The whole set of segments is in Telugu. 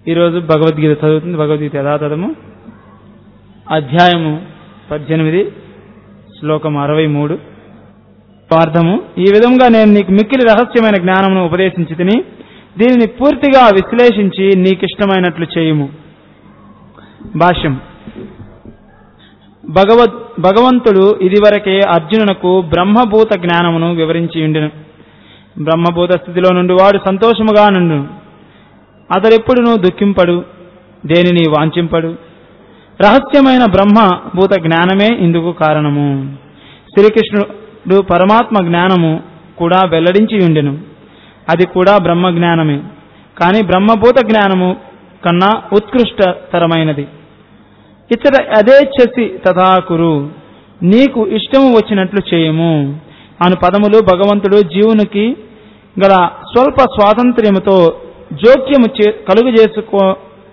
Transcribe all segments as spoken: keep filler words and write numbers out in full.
ఈరోజు భగవద్గీత చదువుతుంది. భగవద్గీత యథాతథము అధ్యాయము పద్దెనిమిది శ్లోకం అరవై మూడు. అర్థము: ఈ విధంగా నేను నీకు మిక్కిలి రహస్యమైన జ్ఞానమును ఉపదేశించి తిని దీనిని పూర్తిగా విశ్లేషించి నీకిష్టమైనట్లు చేయుము. భాష్యం: భగవద్ భగవంతుడు ఇదివరకే అర్జునునకు బ్రహ్మభూత జ్ఞానమును వివరించి ఉండెను. బ్రహ్మభూత స్థితిలో నుండి వాడు సంతోషముగా నుండు. అతడెప్పుడునూ దుఃఖింపడు, దేనిని వాంఛింపడు. రహస్యమైన బ్రహ్మభూత జ్ఞానమే ఇందుకు కారణము. శ్రీకృష్ణుడు పరమాత్మ జ్ఞానము కూడా వెల్లడించి ఉండెను. అది కూడా బ్రహ్మ జ్ఞానమే, కానీ బ్రహ్మభూత జ్ఞానము కన్నా ఉత్కృష్టతరమైనది. ఇతర అదేచ్ఛసి తథాకురు, నీకు ఇష్టము వచ్చినట్లు చేయము అను పదములు భగవంతుడు జీవునికి గల స్వల్ప స్వాతంత్ర్యముతో జోక్యము కలుగు చేసుకో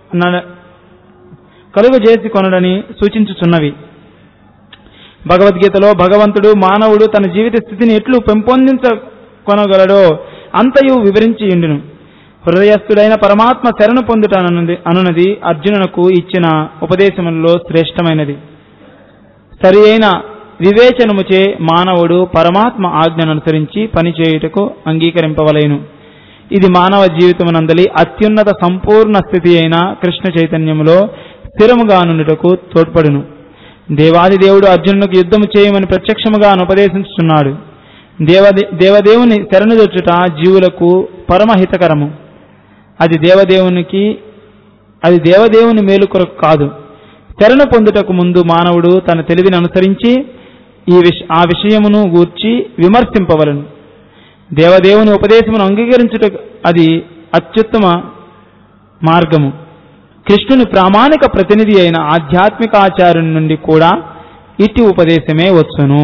కలుగు చేసుకొనడని సూచించుచున్నవి. భగవద్గీతలో భగవంతుడు మానవుడు తన జీవిత స్థితిని ఎట్లు పెంపొందించుకొనగలడో అంతయు వివరించి ఉండును. హృదయస్థుడైన పరమాత్మ శరణు పొందుట అనున్నది అర్జునునకు ఇచ్చిన ఉపదేశములలో శ్రేష్టమైనది. సరి అయిన వివేచనముచే మానవుడు పరమాత్మ ఆజ్ఞను అనుసరించి పనిచేయుటకు అంగీకరింపవలేను. ఇది మానవ జీవితమునందలి అత్యున్నత సంపూర్ణ స్థితి అయిన కృష్ణ చైతన్యములో స్థిరముగా నుండుటకు తోడ్పడును. దేవాది దేవుడు అర్జునునికి యుద్ధము చేయమని ప్రత్యక్షముగా ఉపదేశించుచున్నాడు. దేవదే దేవదేవుని శరణుదొచ్చుట జీవులకు పరమహితకరము. అది దేవదేవునికి అది దేవదేవుని మేలు కొరకు కాదు. శరణు పొందుటకు ముందు మానవుడు తన తెలివిని అనుసరించి ఈ విష ఆ విషయమును గూర్చి విమర్శింపవలను. దేవదేవుని ఉపదేశమును అంగీకరించుట అది అత్యుత్తమ మార్గము. కృష్ణుని ప్రామాణిక ప్రతినిధి అయిన ఆధ్యాత్మిక ఆచార్యుని నుండి కూడా ఇట్టి ఉపదేశమే వచ్చును.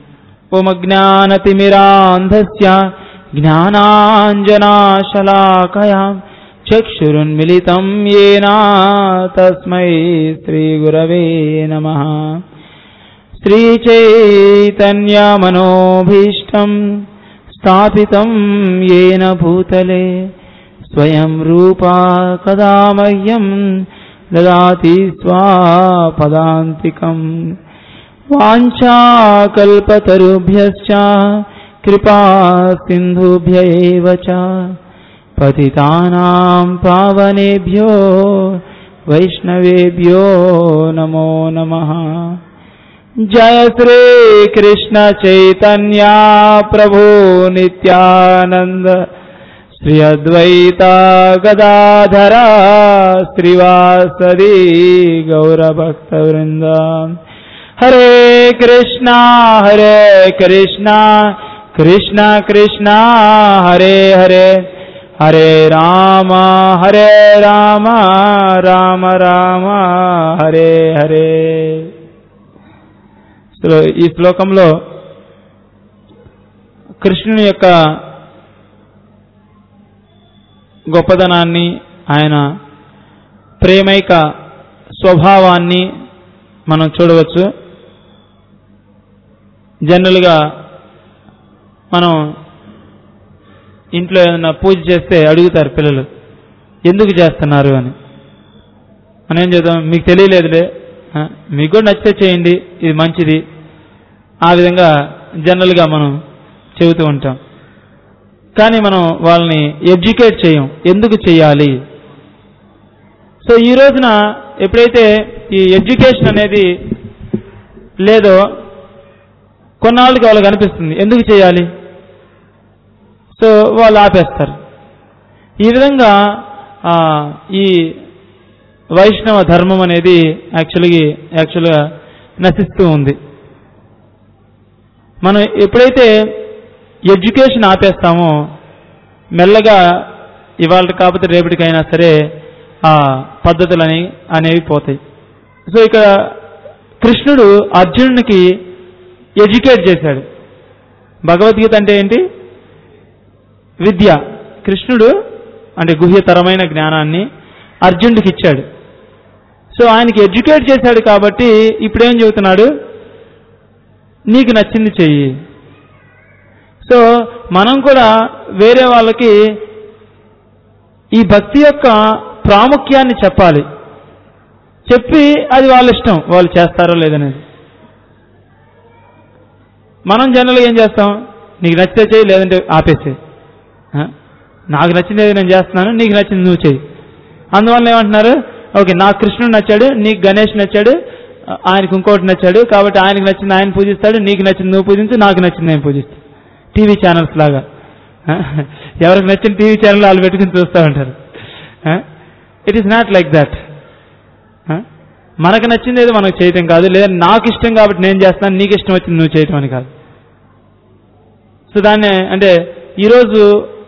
ఓమజ్ఞానతిమిరాంధస్య జ్ఞానాంజనాశలాకయా చక్షురున్మిలితం యేన తస్మై శ్రీగురవే నమః. శ్రీచైతన్యమనోభీష్టం స్థాపితం యేన భూతలే స్వయం రూపా కదా మహ్యం దదాతి స్వపదాంతికం. వాంఛాకల్పతరుభ్యశ్చ కృపా సింధుభ్య ఏవ చ పతితానాం పావనేభ్యో వైష్ణవేభ్యో నమో నమః. జయ శ్రీ కృష్ణ చైతన్య ప్రభు నిత్యానంద శ్రీ అద్వైత గదాధర శ్రీవాసది గౌరభక్త వృంద. హరే కృష్ణ హరే కృష్ణ కృష్ణ కృష్ణ హరే హరే హరే రామ హరే రామ రామ రామ హరే హరే. ఈ శ్లోకంలో కృష్ణుని యొక్క గొప్పదనాన్ని, ఆయన ప్రేమైక స్వభావాన్ని మనం చూడవచ్చు. జనరల్గా మనం ఇంట్లో ఏదైనా పూజ చేస్తే అడుగుతారు పిల్లలు, ఎందుకు చేస్తున్నారు అని. మనం ఏం చేద్దాం, మీకు తెలియలేదులే, మీకు కూడా నచ్చితే చేయండి, ఇది మంచిది, ఆ విధంగా జనరల్గా మనం చెబుతూ ఉంటాం. కానీ మనం వాళ్ళని ఎడ్యుకేట్ చేయం, ఎందుకు చేయాలి. సో ఈ రోజున ఎప్పుడైతే ఈ ఎడ్యుకేషన్ అనేది లేదో కొన్నాళ్ళకి వాళ్ళకి అనిపిస్తుంది ఎందుకు చేయాలి, సో వాళ్ళు ఆపేస్తారు. ఈ విధంగా ఈ వైష్ణవ ధర్మం అనేది యాక్చువల్గా యాక్చువల్గా నశిస్తూ ఉంది. మనం ఎప్పుడైతే ఎడ్యుకేషన్ ఆపేస్తామో మెల్లగా ఇవాళ కాకపోతే రేపటికైనా సరే ఆ పద్ధతులని అనేవి పోతాయి. సో ఇక్కడ కృష్ణుడు అర్జునునికి ఎడ్యుకేట్ చేశాడు. భగవద్గీత అంటే ఏంటి? విద్య. కృష్ణుడు అంటే గుహ్యతరమైన జ్ఞానాన్ని అర్జునుడికి ఇచ్చాడు. సో ఆయనకి ఎడ్యుకేట్ చేశాడు కాబట్టి ఇప్పుడేం చెబుతున్నాడు, నీకు నచ్చింది చెయ్యి. సో మనం కూడా వేరే వాళ్ళకి ఈ భక్తి యొక్క ప్రాముఖ్యాన్ని చెప్పాలి. చెప్పి అది వాళ్ళ ఇష్టం, వాళ్ళు చేస్తారో లేదనేది. మనం జనరల్గా ఏం చేస్తాం, నీకు నచ్చితే చేయి లేదంటే ఆపేసే. నాకు నచ్చింది నేను చేస్తున్నాను, నీకు నచ్చింది నువ్వు చేయి. అందువల్ల ఏమంటున్నారు, ఓకే నాకు కృష్ణుడు నచ్చాడు, నీకు గణేష్ నచ్చాడు, ఆయనకు ఇంకోటి నచ్చాడు, కాబట్టి ఆయనకు నచ్చింది ఆయన పూజిస్తాడు, నీకు నచ్చింది నువ్వు పూజించు, నాకు నచ్చింది నేను పూజిస్తాను. టీవీ ఛానల్స్ లాగా ఎవరికి నచ్చిన టీవీ ఛానల్ వాళ్ళు పెట్టుకుని చూస్తూ ఉంటారు. It is not like that. మనకు నచ్చింది ఏదో మనకు చేయటం కాదు, లేదా నాకు ఇష్టం కాబట్టి నేను చేస్తాను, నీకు ఇష్టం వచ్చింది నువ్వు చేయటం అని కాదు. సో దాన్ని అంటే ఈరోజు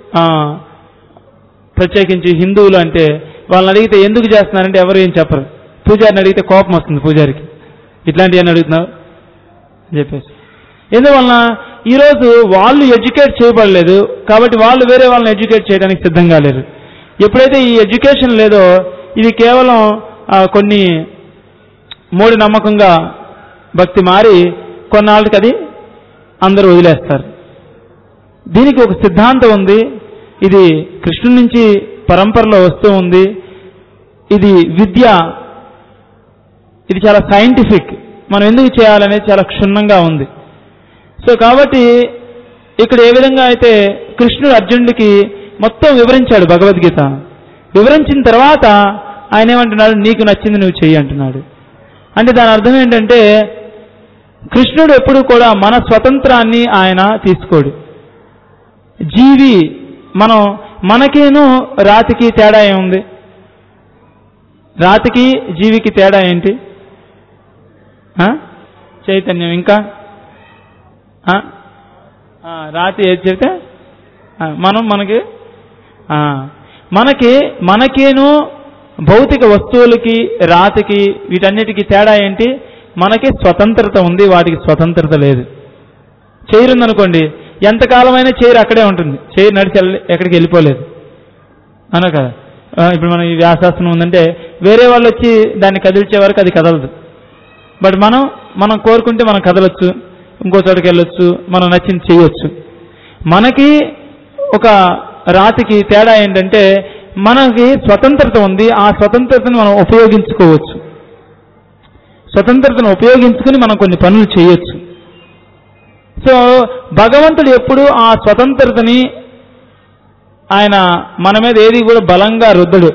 ప్రత్యేకించి హిందువులు అంటే వాళ్ళని అడిగితే ఎందుకు చేస్తున్నారంటే ఎవరు ఏం చెప్పరు. పూజారిని అడిగితే కోపం వస్తుంది పూజారికి, ఇట్లాంటివి అని అడుగుతున్నావు అని చెప్పేసి. ఎందువలన ఈరోజు వాళ్ళు ఎడ్యుకేట్ చేయబడలేదు కాబట్టి వాళ్ళు వేరే వాళ్ళని ఎడ్యుకేట్ చేయడానికి సిద్ధంగా లేరు. ఎప్పుడైతే ఈ ఎడ్యుకేషన్ లేదో ఇది కేవలం కొన్ని మూఢ నమ్మకంగా భక్తి మారి కొన్నాళ్ళకి అది అందరూ వదిలేస్తారు. దీనికి ఒక సిద్ధాంతం ఉంది, ఇది కృష్ణుడి నుంచి పరంపరలో వస్తూ ఉంది. ఇది విద్య, ఇది చాలా సైంటిఫిక్. మనం ఎందుకు చేయాలనేది చాలా క్షుణ్ణంగా ఉంది. సో కాబట్టి ఇక్కడ ఏ విధంగా అయితే కృష్ణుడు అర్జునుడికి మొత్తం వివరించాడు భగవద్గీత, వివరించిన తర్వాత ఆయన ఏమంటున్నాడు, నీకు నచ్చింది నువ్వు చెయ్యి అంటున్నాడు. అంటే దాని అర్థం ఏంటంటే కృష్ణుడు ఎప్పుడు కూడా మన స్వతంత్రాన్ని ఆయన తీసుకోడు. జీవి మనం మనకేను రాతికి తేడా ఏముంది? రాతికి జీవికి తేడా ఏంటి? చైతన్యం. ఇంకా రాతి ఏది చెప్తే మనం మనకి మనకి మనకేను భౌతిక వస్తువులకి రాతికి వీటన్నిటికీ తేడా ఏంటి? మనకి స్వతంత్రత ఉంది, వాటికి స్వతంత్రత లేదు. చైర్ ఉందనుకోండి, ఎంతకాలమైనా చైర్ అక్కడే ఉంటుంది, చైర్ నడిచి ఎక్కడికి వెళ్ళిపోలేదు అన్నా కదా. ఇప్పుడు మన ఈ వ్యాసాసనం ఉందంటే వేరే వాళ్ళు వచ్చి దాన్ని కదిల్చే వరకు అది కదలదు. బట్ మనం మనం కోరుకుంటే మనం కదలొచ్చు, ఇంకో చోటుకి వెళ్ళొచ్చు, మనం నచ్చింది చేయొచ్చు. మనకి ఒక రాతికి తేడా ఏంటంటే మనకి స్వతంత్రత ఉంది, ఆ స్వతంత్రతను మనం ఉపయోగించుకోవచ్చు. స్వతంత్రతను ఉపయోగించుకుని మనం కొన్ని పనులు చేయొచ్చు. సో భగవంతుడు ఎప్పుడు ఆ స్వతంత్రతని ఆయన మన మీద ఏది కూడా బలంగా రుద్దడు.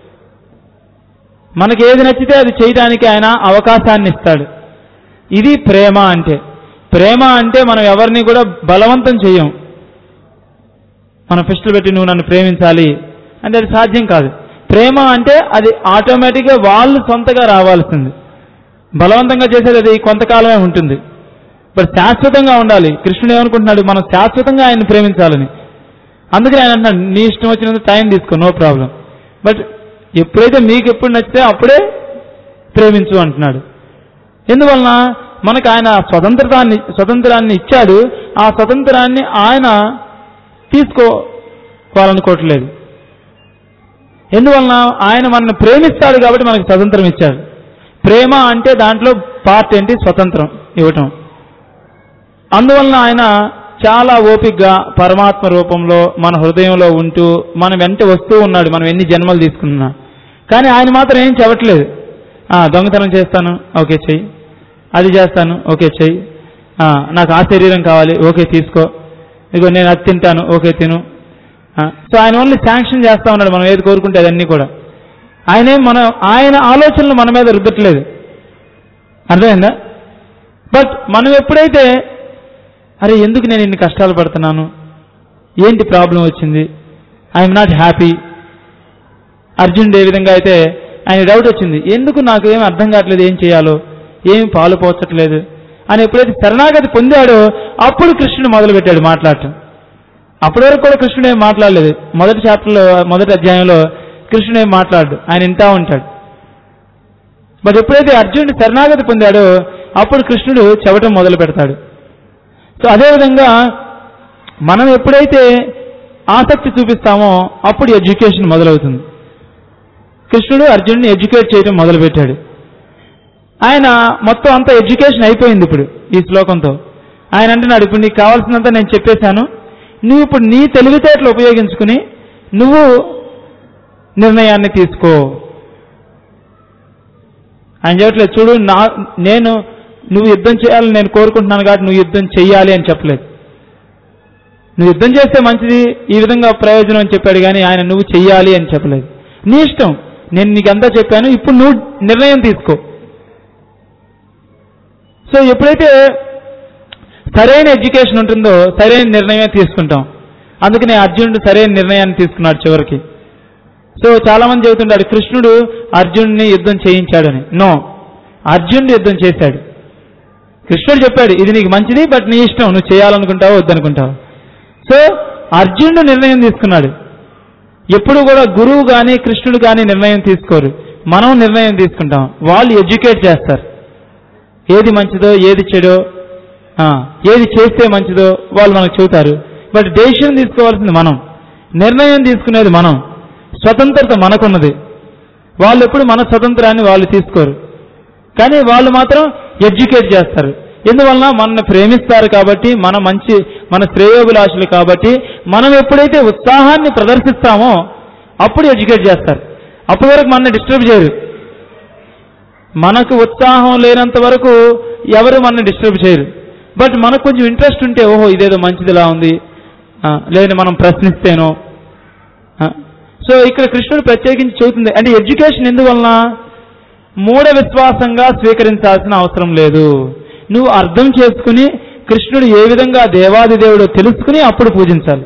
మనకి ఏది నచ్చితే అది చేయడానికి ఆయన అవకాశాన్ని ఇస్తాడు. ఇది ప్రేమ అంటే. ప్రేమ అంటే మనం ఎవరిని కూడా బలవంతం చేయం. మనం ఫిస్టులు పెట్టి నువ్వు నన్ను ప్రేమించాలి అంటే అది సాధ్యం కాదు. ప్రేమ అంటే అది ఆటోమేటిక్గా వాళ్ళు సొంతగా రావాల్సింది. బలవంతంగా చేసేది అది కొంతకాలమే ఉంటుంది, బట్ శాశ్వతంగా ఉండాలి. కృష్ణుడు ఏమనుకుంటున్నాడు, మనం శాశ్వతంగా ఆయన్ని ప్రేమించాలని. అందుకని ఆయన అంటున్నాడు, నీ ఇష్టం వచ్చినంత టైం తీసుకో, నో ప్రాబ్లం, బట్ ఎప్పుడైతే మీకు ఎప్పుడు నచ్చితే అప్పుడే ప్రేమించు అంటున్నాడు. ఎందువలన మనకు ఆయన స్వతంత్రాన్ని స్వతంత్రాన్ని ఇచ్చాడు. ఆ స్వతంత్రాన్ని ఆయన తీసుకోవాలనుకోవట్లేదు. ఎందువలన ఆయన మనల్ని ప్రేమిస్తాడు కాబట్టి మనకు స్వతంత్రం ఇచ్చాడు. ప్రేమ అంటే దాంట్లో పార్ట్ ఏంటి? స్వతంత్రం ఇవ్వటం. అందువలన ఆయన చాలా ఓపికగా పరమాత్మ రూపంలో మన హృదయంలో ఉంటూ మన వెంట వస్తూ ఉన్నాడు, మనం ఎన్ని జన్మలు తీసుకున్నా. కానీ ఆయన మాత్రం ఏం చెప్పట్లేదు. దొంగతనం చేస్తాను, ఓకే చెయ్యి. అది చేస్తాను, ఓకే చెయ్యి. నాకు ఆ శరీరం కావాలి, ఓకే తీసుకో. ఇదిగో నేను అది తింటాను, ఓకే తిను. సో ఆయన ఓన్లీ శాంక్షన్ చేస్తూ ఉన్నాడు మనం ఏది కోరుకుంటే అదన్నీ కూడా. ఆయనే మన ఆయన ఆలోచనలు మన మీద రుద్దట్లేదు. అర్థమైందా? బట్ మనం ఎప్పుడైతే అరే ఎందుకు నేను ఇన్ని కష్టాలు పడుతున్నాను, ఏంటి ప్రాబ్లం వచ్చింది, ఐఎమ్ నాట్ హ్యాపీ. అర్జునుడు ఏ విధంగా అయితే ఆయన డౌట్ వచ్చింది, ఎందుకు నాకు ఏం అర్థం కావట్లేదు, ఏం చేయాలో, ఏం పాలు పోచట్లేదు అని ఎప్పుడైతే శరణాగతి పొందాడో అప్పుడు కృష్ణుడు మొదలుపెట్టాడు మాట్లాడటం. అప్పటి వరకు కూడా కృష్ణుడు ఏం మాట్లాడలేదు. మొదటి చాప్టర్లో మొదటి అధ్యాయంలో కృష్ణుడు ఏం మాట్లాడు, ఆయన వింటా ఉంటాడు. బట్ ఎప్పుడైతే అర్జునుడు శరణాగతి పొందాడో అప్పుడు కృష్ణుడు చెప్పటం మొదలు పెడతాడు. సో అదేవిధంగా మనం ఎప్పుడైతే ఆసక్తి చూపిస్తామో అప్పుడు ఎడ్యుకేషన్ మొదలవుతుంది. కృష్ణుడు అర్జునుడిని ఎడ్యుకేట్ చేయడం మొదలుపెట్టాడు. ఆయన మొత్తం అంతా ఎడ్యుకేషన్ అయిపోయింది ఇప్పుడు ఈ శ్లోకంతో. ఆయన అంటున్నాడు, ఇప్పుడు నీకు కావాల్సినంత నేను చెప్పేశాను, నువ్వు ఇప్పుడు నీ తెలివితేటలు ఉపయోగించుకుని నువ్వు నిర్ణయాన్ని తీసుకో. ఆయన చెప్పట్లేదు, చూడు నా నేను నువ్వు యుద్ధం చేయాలని నేను కోరుకుంటున్నాను కాబట్టి నువ్వు యుద్ధం చెయ్యాలి అని చెప్పలేదు. నువ్వు యుద్ధం చేస్తే మంచిది, ఈ విధంగా ప్రయోజనం అని చెప్పాడు, కానీ ఆయన నువ్వు చెయ్యాలి అని చెప్పలేదు. నీ ఇష్టం, నేను నీకంతా చెప్పాను, ఇప్పుడు నువ్వు నిర్ణయం తీసుకో. సో ఎప్పుడైతే సరైన ఎడ్యుకేషన్ ఉంటుందో సరైన నిర్ణయమే తీసుకుంటాం. అందుకనే అర్జునుడు సరైన నిర్ణయాన్ని తీసుకున్నాడు చివరికి. సో చాలా మంది చెబుతుంటాడు కృష్ణుడు అర్జునుడిని యుద్ధం చేయించాడని. నో, అర్జునుడు యుద్ధం చేశాడు. కృష్ణుడు చెప్పాడు ఇది నీకు మంచిది, బట్ నీ ఇష్టం, నువ్వు చేయాలనుకుంటావో వద్దనుకుంటావు. సో అర్జునుడు నిర్ణయం తీసుకున్నాడు. ఎప్పుడు కూడా గురువు కానీ కృష్ణుడు కానీ నిర్ణయం తీసుకోరు, మనం నిర్ణయం తీసుకుంటాం. వాళ్ళు ఎడ్యుకేట్ చేస్తారు, ఏది మంచిదో ఏది చెడో, ఏది చేస్తే మంచిదో వాళ్ళు మనకు చెబుతారు. బట్ డెసిషన్ తీసుకోవాల్సింది మనం, నిర్ణయం తీసుకునేది మనం, స్వతంత్రత మనకున్నది. వాళ్ళు ఎప్పుడు మన స్వతంత్రాన్ని వాళ్ళు తీసుకోరు, కానీ వాళ్ళు మాత్రం ఎడ్యుకేట్ చేస్తారు. ఎందువలన మనల్ని ప్రేమిస్తారు కాబట్టి, మన మంచి మన శ్రేయోభిలాషులు కాబట్టి, మనం ఎప్పుడైతే ఉత్సాహాన్ని ప్రదర్శిస్తామో అప్పుడు ఎడ్యుకేట్ చేస్తారు. అప్పటి వరకు మనల్ని డిస్టర్బ్ చేయరు. మనకు ఉత్సాహం లేనంత వరకు ఎవరు మనల్ని డిస్టర్బ్ చేయరు. బట్ మనకు కొంచెం ఇంట్రెస్ట్ ఉంటే, ఓహో ఇదేదో మంచిదిలా ఉంది, లేదని మనం ప్రశ్నిస్తేనో. సో ఇక్కడ కృష్ణుడు ప్రత్యేకించి చెబుతుంది అంటే ఎడ్యుకేషన్ ఎందువలన, మూఢ విశ్వాసంగా స్వీకరించాల్సిన అవసరం లేదు. నువ్వు అర్థం చేసుకుని కృష్ణుడు ఏ విధంగా దేవాది దేవుడో తెలుసుకుని అప్పుడు పూజించాలి.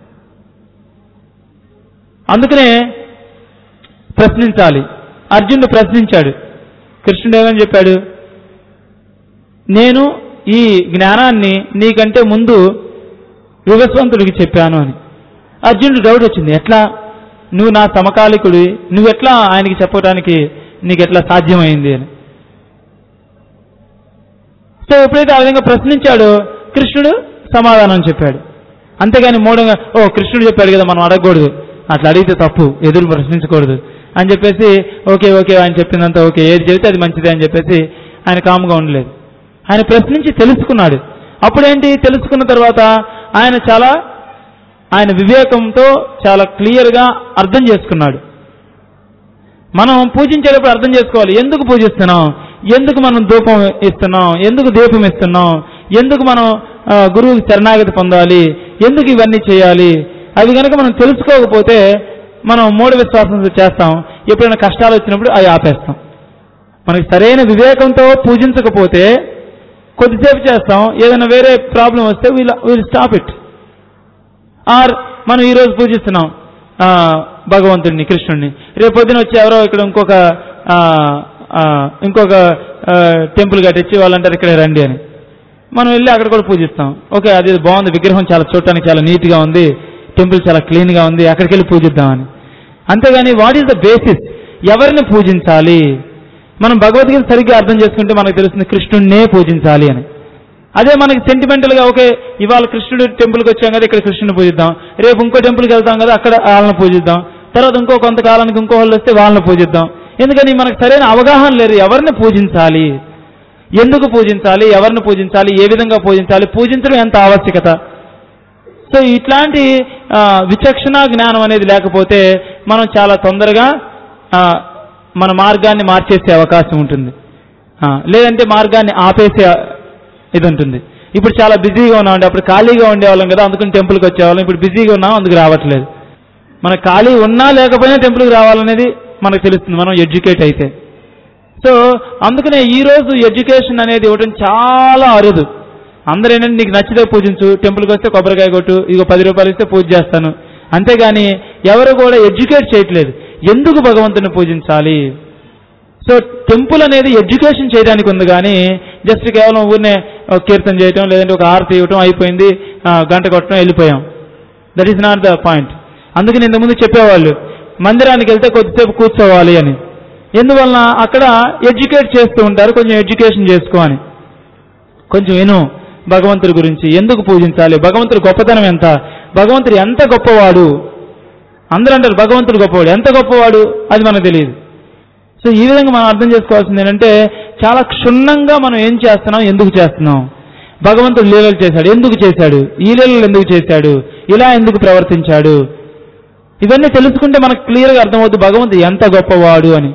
అందుకనే ప్రశ్నించాలి. అర్జునుడు ప్రశ్నించాడు, కృష్ణుడు ఏమని చెప్పాడు, నేను ఈ జ్ఞానాన్ని నీకంటే ముందు వివస్వంతుడికి చెప్పాను అని. అర్జునుడు డౌట్ వచ్చింది, ఎట్లా నువ్వు నా సమకాలికుడి, నువ్వెట్లా ఆయనకి చెప్పడానికి నీకెట్లా సాధ్యమైంది అని. సో ఎప్పుడైతే ఆ విధంగా ప్రశ్నించాడో కృష్ణుడు సమాధానం చెప్పాడు. అంతేగాని మూఢంగా ఓ కృష్ణుడు చెప్పాడు కదా మనం అడగకూడదు, అట్లా అడిగితే తప్పు, ఎదురు ప్రశ్నించకూడదు అని చెప్పేసి ఓకే ఓకే ఆయన చెప్పిందంతా ఓకే, ఏది చెబితే అది మంచిది అని చెప్పేసి ఆయన కామ్గా ఉండలేదు. ఆయన ప్రశ్నించి తెలుసుకున్నాడు. అప్పుడేంటి, తెలుసుకున్న తర్వాత ఆయన చాలా ఆయన వివేకంతో చాలా క్లియర్గా అర్థం చేసుకున్నాడు. మనం పూజించేటప్పుడు అర్థం చేసుకోవాలి, ఎందుకు పూజిస్తున్నాం, ఎందుకు మనం ధూపం ఇస్తున్నాం, ఎందుకు దీపం ఇస్తున్నాం, ఎందుకు మనం గురువుకి శరణాగతి పొందాలి, ఎందుకు ఇవన్నీ చేయాలి. అవి కనుక మనం తెలుసుకోకపోతే మనం మూఢ విశ్వాసంతో చేస్తాం. ఎప్పుడైనా కష్టాలు వచ్చినప్పుడు అవి ఆపేస్తాం. మనకి సరైన వివేకంతో పూజించకపోతే కొద్దిసేపు చేస్తాం, ఏదైనా వేరే ప్రాబ్లం వస్తే we'll we'll stop it. Or మనం ఈరోజు పూజిస్తున్నాం భగవంతుడిని, కృష్ణుడిని, రేపు పొద్దున వచ్చి ఎవరో ఇక్కడ ఇంకొక ఇంకొక టెంపుల్ కట్టించి వాళ్ళంటారు ఇక్కడ రండి అని, మనం వెళ్ళి అక్కడ కూడా పూజిస్తాం. ఓకే అది బాగుంది, విగ్రహం చాలా చూడటానికి చాలా నీట్గా ఉంది, టెంపుల్ చాలా క్లీన్గా ఉంది, అక్కడికి వెళ్ళి పూజిద్దామని. అంతేగాని వాట్ ఈస్ ద బేసిస్, ఎవరిని పూజించాలి, మనం భగవద్గీత సరిగ్గా అర్థం చేసుకుంటే మనకు తెలుస్తుంది కృష్ణుడినే పూజించాలి అని. అదే మనకి సెంటిమెంటల్గా ఓకే ఇవాళ కృష్ణుడు టెంపుల్కి వచ్చాం కదా ఇక్కడ కృష్ణుని పూజిద్దాం, రేపు ఇంకో టెంపుల్కి వెళ్తాం కదా అక్కడ వాళ్ళని పూజిద్దాం, తర్వాత ఇంకో కొంతకాలానికి ఇంకో వాళ్ళు వస్తే వాళ్ళని పూజిద్దాం. ఎందుకని మనకు సరైన అవగాహన లేదు, ఎవరిని పూజించాలి, ఎందుకు పూజించాలి, ఎవరిని పూజించాలి, ఏ విధంగా పూజించాలి, పూజించడం ఎంత ఆవశ్యకత. సో ఇట్లాంటి విచక్షణ జ్ఞానం అనేది లేకపోతే మనం చాలా తొందరగా మన మార్గాన్ని మార్చేసే అవకాశం ఉంటుంది, లేదంటే మార్గాన్ని ఆపేసే ఇది ఉంటుంది. ఇప్పుడు చాలా బిజీగా ఉన్నామండి, అప్పుడు ఖాళీగా ఉండేవాళ్ళం కదా అందుకని టెంపుల్కి వచ్చేవాళ్ళం, ఇప్పుడు బిజీగా ఉన్నాం అందుకు రావట్లేదు. మనకు ఖాళీ ఉన్నా లేకపోయినా టెంపుల్కి రావాలనేది మనకు తెలుస్తుంది మనం ఎడ్యుకేట్ అయితే. సో అందుకనే ఈరోజు ఎడ్యుకేషన్ అనేది ఇవ్వడం చాలా అరుదు. అందరూ ఏంటంటే నీకు నచ్చితే పూజించు, టెంపుల్కి వస్తే కొబ్బరికాయ కొట్టు, ఇగో పది రూపాయలు ఇస్తే పూజ చేస్తాను, అంతేగాని ఎవరు కూడా ఎడ్యుకేట్ చేయట్లేదు ఎందుకు భగవంతుని పూజించాలి. సో టెంపుల్ అనేది ఎడ్యుకేషన్ చేయడానికి ఉంది, కానీ జస్ట్ కేవలం ఊరినే కీర్తన చేయటం లేదంటే ఒక ఆరతి ఇవ్వటం అయిపోయింది, గంట కొట్టడం వెళ్ళిపోయాం. That is not the point. అందుకని ఇంతకుముందు చెప్పేవాళ్ళు మందిరానికి వెళ్తే కొద్దిసేపు కూర్చోవాలి అని, ఎందువలన అక్కడ ఎడ్యుకేట్ చేస్తూ ఉంటారు, కొంచెం ఎడ్యుకేషన్ చేసుకో అని. కొంచెం విను భగవంతుడి గురించి, ఎందుకు పూజించాలి, భగవంతుడి గొప్పతనం ఎంత, భగవంతుడు ఎంత గొప్పవాడు. అందరూ అంటారు భగవంతుడు గొప్పవాడు, ఎంత గొప్పవాడు అది మనకు తెలియదు. సో ఈ విధంగా మనం అర్థం చేసుకోవాల్సింది ఏంటంటే చాలా క్షుణ్ణంగా మనం ఏం చేస్తున్నాం, ఎందుకు చేస్తున్నాం, భగవంతుడు లీలలు చేశాడు ఎందుకు చేశాడు, ఈ లీలలు ఎందుకు చేశాడు, ఇలా ఎందుకు ప్రవర్తించాడు, ఇవన్నీ తెలుసుకుంటే మనకు క్లియర్గా అర్థమవుతుంది భగవంతుడు ఎంత గొప్పవాడు అని.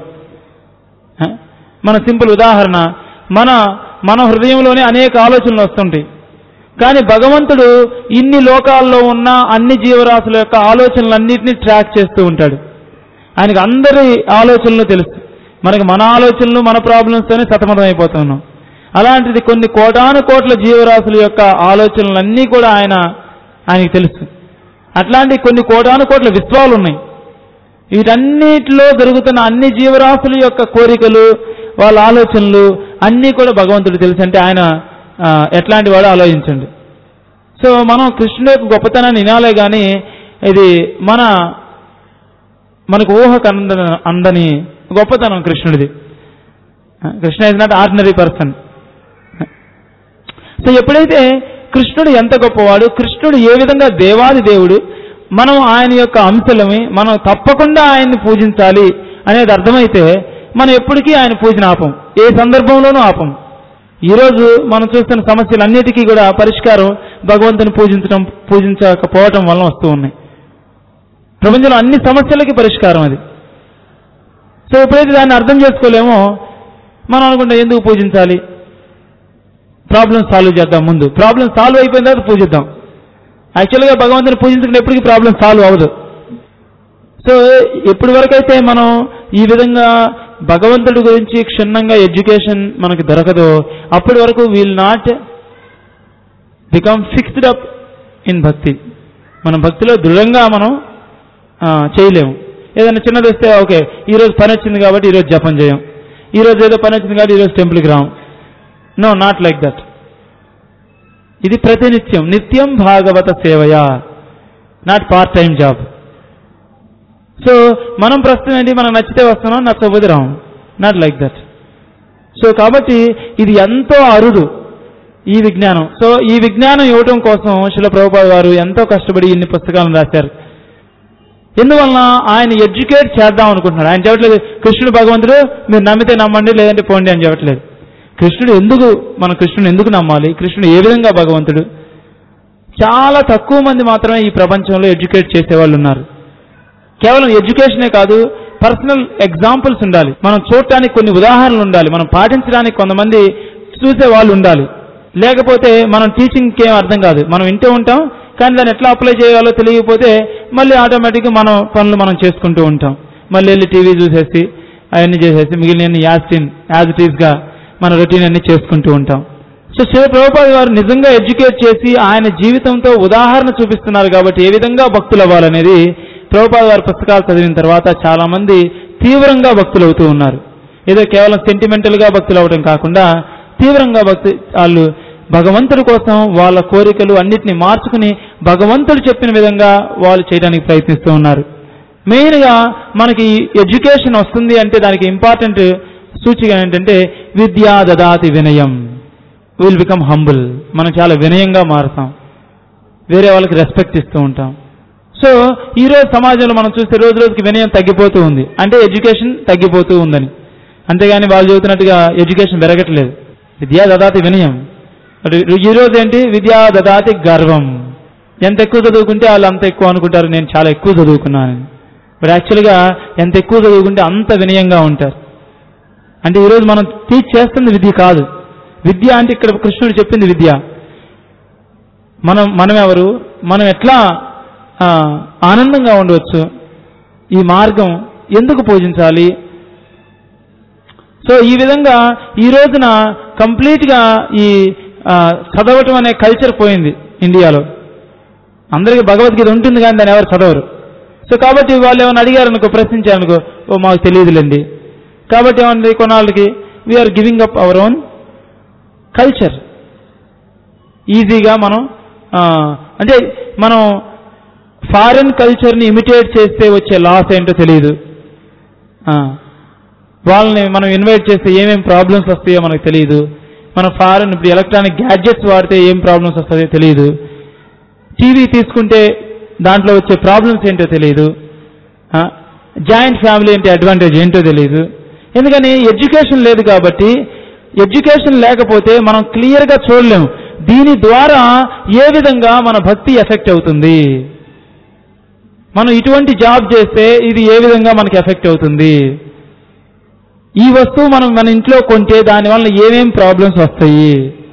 మన సింపుల్ ఉదాహరణ, మన మన హృదయంలోనే అనేక ఆలోచనలు వస్తుంటాయి. కానీ భగవంతుడు ఇన్ని లోకాల్లో ఉన్న అన్ని జీవరాశుల యొక్క ఆలోచనలన్నింటినీ ట్రాక్ చేస్తూ ఉంటాడు. ఆయనకు అందరి ఆలోచనలు తెలుసు. మనకి మన ఆలోచనలు మన ప్రాబ్లమ్స్తోనే సతమతం అయిపోతున్నాం. అలాంటిది కొన్ని కోటాను కోట్ల జీవరాశుల యొక్క ఆలోచనలన్నీ కూడా ఆయన ఆయనకి తెలుసు. అట్లాంటి కొన్ని కోటాను కోట్ల విశ్వాలు ఉన్నాయి. వీటన్నిటిలో జరుగుతున్న అన్ని జీవరాశుల యొక్క కోరికలు, వాళ్ళ ఆలోచనలు అన్నీ కూడా భగవంతుడు తెలుసు. అంటే ఆయన ఎట్లాంటి వాడో ఆలోచించండి. సో మనం కృష్ణుడి యొక్క గొప్పతనాన్ని వినాలే కానీ ఇది మన మనకు ఊహకు అంద అందని గొప్పతనం కృష్ణుడిది. Krishna is not ordinary person. So ఎప్పుడైతే కృష్ణుడు ఎంత గొప్పవాడు, కృష్ణుడు ఏ విధంగా దేవాది దేవుడు, మనం ఆయన యొక్క అంశలమి, మనం తప్పకుండా ఆయన్ని పూజించాలి అనేది అర్థమైతే మనం ఎప్పటికీ ఆయన పూజన ఆపం, ఏ సందర్భంలోనూ ఆపం. ఈరోజు మనం చూస్తున్న సమస్యలన్నిటికీ కూడా పరిష్కారం భగవంతుని పూజించడం పూజించకపోవటం వలన వస్తూ ఉన్నాయి. ప్రపంచంలో అన్ని సమస్యలకి పరిష్కారం అది. సో ఎప్పుడైతే దాన్ని అర్థం చేసుకోలేమో మనం అనుకుంటాం ఎందుకు పూజించాలి, ప్రాబ్లం సాల్వ్ చేద్దాం, ముందు ప్రాబ్లం సాల్వ్ అయిపోయిన తర్వాత పూజిద్దాం. యాక్చువల్గా భగవంతుని పూజించుకుంటే ఎప్పటికీ ప్రాబ్లం సాల్వ్ అవ్వదు. సో ఎప్పటి వరకైతే మనం ఈ విధంగా భగవంతుడి గురించి క్షుణ్ణంగా ఎడ్యుకేషన్ మనకు దొరకదో అప్పటి వరకు will not become fixed up in bhakti. మనం భక్తిలో దృఢంగా మనం చేయలేము. ఏదైనా చిన్నది వస్తే ఓకే ఈరోజు పని వచ్చింది కాబట్టి ఈరోజు జపం చేయం, ఈరోజు ఏదో పని వచ్చింది కాబట్టి ఈరోజు టెంపుల్కి రాం. No, not like that. ఇది ప్రతినిత్యం, నిత్యం భాగవత సేవయా, not part time job. So మనం ప్రస్తుతం ఏంటి, మనం నచ్చితే వస్తున్నాం, నచ్చకపోతే రాం, నాట్ లైక్ దట్. సో కాబట్టి ఇది ఎంతో అరుదు ఈ విజ్ఞానం. సో ఈ విజ్ఞానం ఇవ్వటం కోసం శ్రీల ప్రభుపాద వారు ఎంతో కష్టపడి ఇన్ని పుస్తకాలను రాశారు. ఎందువలన ఆయన ఎడ్యుకేట్ చేద్దాం అనుకుంటున్నాడు. ఆయన చెప్పట్లేదు కృష్ణుడు భగవంతుడు, మీరు నమ్మితే నమ్మండి లేదంటే పోండి అని చెప్పట్లేదు. కృష్ణుడు ఎందుకు, మనం కృష్ణుడు ఎందుకు నమ్మాలి, కృష్ణుడు ఏ విధంగా భగవంతుడు. చాలా తక్కువ మంది మాత్రమే ఈ ప్రపంచంలో ఎడ్యుకేట్ చేసేవాళ్ళు ఉన్నారు. కేవలం ఎడ్యుకేషనే కాదు, పర్సనల్ ఎగ్జాంపుల్స్ ఉండాలి, మనం చూడటానికి కొన్ని ఉదాహరణలు ఉండాలి, మనం పాటించడానికి కొంతమంది చూసే వాళ్ళు ఉండాలి. లేకపోతే మనం టీచింగ్కి ఏం అర్థం కాదు. మనం వింటూ ఉంటాం కానీ దాన్ని ఎట్లా అప్లై చేయాలో తెలియకపోతే మళ్ళీ ఆటోమేటిక్గా మనం పనులు మనం చేసుకుంటూ ఉంటాం. మళ్ళీ వెళ్ళి టీవీ చూసేసి అవన్నీ చేసేసి మిగిలిన యాజ్ ఇన్ యాజ్ ఇట్ ఈస్గా మన రొటీన్ అన్ని చేసుకుంటూ ఉంటాం. సో శ్రీల ప్రభుపాద వారు నిజంగా ఎడ్యుకేట్ చేసి ఆయన జీవితంతో ఉదాహరణ చూపిస్తున్నారు కాబట్టి ఏ విధంగా భక్తులు అవ్వాలనేది ప్రభుపాద వారి పుస్తకాలు చదివిన తర్వాత చాలా మంది తీవ్రంగా భక్తులు అవుతూ ఉన్నారు. ఏదో కేవలం సెంటిమెంటల్గా భక్తులు అవడం కాకుండా తీవ్రంగా భక్తి వాళ్ళు భగవంతుడి కోసం వాళ్ళ కోరికలు అన్నిటిని మార్చుకుని భగవంతుడు చెప్పిన విధంగా వాళ్ళు చేయడానికి ప్రయత్నిస్తూ ఉన్నారు. మెయిన్గా మనకి ఎడ్యుకేషన్ వస్తుంది అంటే దానికి ఇంపార్టెంట్ సూచిక ఏంటంటే విద్యా దదాతి వినయం. Will become humble. మనం చాలా వినయంగా మారుతాం, వేరే వాళ్ళకి రెస్పెక్ట్ ఇస్తూ ఉంటాం. సో ఈరోజు సమాజంలో మనం చూస్తే రోజు రోజుకి వినయం తగ్గిపోతూ ఉంది, అంటే ఎడ్యుకేషన్ తగ్గిపోతూ ఉందని. అంతేగాని వాళ్ళు చదువుతున్నట్టుగా ఎడ్యుకేషన్ పెరగట్లేదు. విద్యా దదాతి వినయం. ఈరోజు ఏంటి, విద్యా దదాతి గర్వం. ఎంత ఎక్కువ చదువుకుంటే వాళ్ళు అంత ఎక్కువ అనుకుంటారు నేను చాలా ఎక్కువ చదువుకున్నాను. బట్ యాక్చువల్గా ఎంత ఎక్కువ చదువుకుంటే అంత వినయంగా ఉంటారు. అంటే ఈరోజు మనం టీచ్ చేస్తుంది విద్య కాదు. విద్య అంటే ఇక్కడ కృష్ణుడు చెప్పింది విద్య. మనం మనం ఎవరు, మనం ఎట్లా ఆనందంగా ఉండవచ్చు, ఈ మార్గం ఎందుకు పూజించాలి. సో ఈ విధంగా ఈ రోజున కంప్లీట్గా ఈ చదవటం అనే కల్చర్ పోయింది ఇండియాలో. అందరికీ భగవద్గీత ఉంటుంది కానీ దాన్ని ఎవరు చదవరు. సో కాబట్టి వాళ్ళు ఏమైనా అడిగారు అనుకో, ప్రశ్నించారు అనుకో, ఓ మాకు తెలియదులేండి. కాబట్టి ఏమంటే కొన్నాళ్ళకి we are giving up our own culture. ఈజీగా మనం అంటే మనం ఫారిన్ కల్చర్ని ఇమిటేట్ చేస్తే వచ్చే లాస్ ఏంటో తెలియదు. వాళ్ళని మనం ఇన్వైట్ చేస్తే ఏమేమి ప్రాబ్లమ్స్ వస్తాయో మనకు తెలియదు. మన ఫారిన్ ఇప్పుడు ఎలక్ట్రానిక్ గ్యాడ్జెట్స్ వాడితే ఏం ప్రాబ్లమ్స్ వస్తాయో తెలియదు. టీవీ తీసుకుంటే దాంట్లో వచ్చే ప్రాబ్లమ్స్ ఏంటో తెలియదు. జాయింట్ ఫ్యామిలీ అంటే అడ్వాంటేజ్ ఏంటో తెలియదు. ఎందుకని ఎడ్యుకేషన్ లేదు కాబట్టి. ఎడ్యుకేషన్ లేకపోతే మనం క్లియర్గా చూడలేము దీని ద్వారా ఏ విధంగా మన భక్తి ఎఫెక్ట్ అవుతుంది. మనం ఇటువంటి జాబ్ చేస్తే ఇది ఏ విధంగా మనకి ఎఫెక్ట్ అవుతుంది, ఈ వస్తువు మనం మన ఇంట్లో కొంటే దానివల్ల ఏమేం ప్రాబ్లమ్స్ వస్తాయి.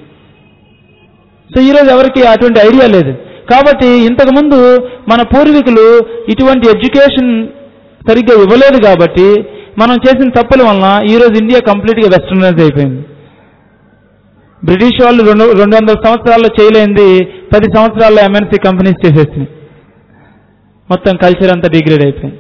సో ఈరోజు ఎవరికి అటువంటి ఐడియా లేదు. కాబట్టి ఇంతకుముందు మన పూర్వీకులు ఇటువంటి ఎడ్యుకేషన్ సరిగ్గా ఇవ్వలేదు కాబట్టి మనం చేసిన తప్పుల వలన ఈరోజు ఇండియా కంప్లీట్గా వెస్టర్నైజ్ అయిపోయింది. బ్రిటిష్ వాళ్ళు రెండు రెండు వందల సంవత్సరాల్లో చేయలేంది పది సంవత్సరాల్లో ఎంఎన్సీ కంపెనీస్ చేసేసినాయి. మొత్తం కల్చర్ అంతా డిగ్రేడ్ అయిపోయింది.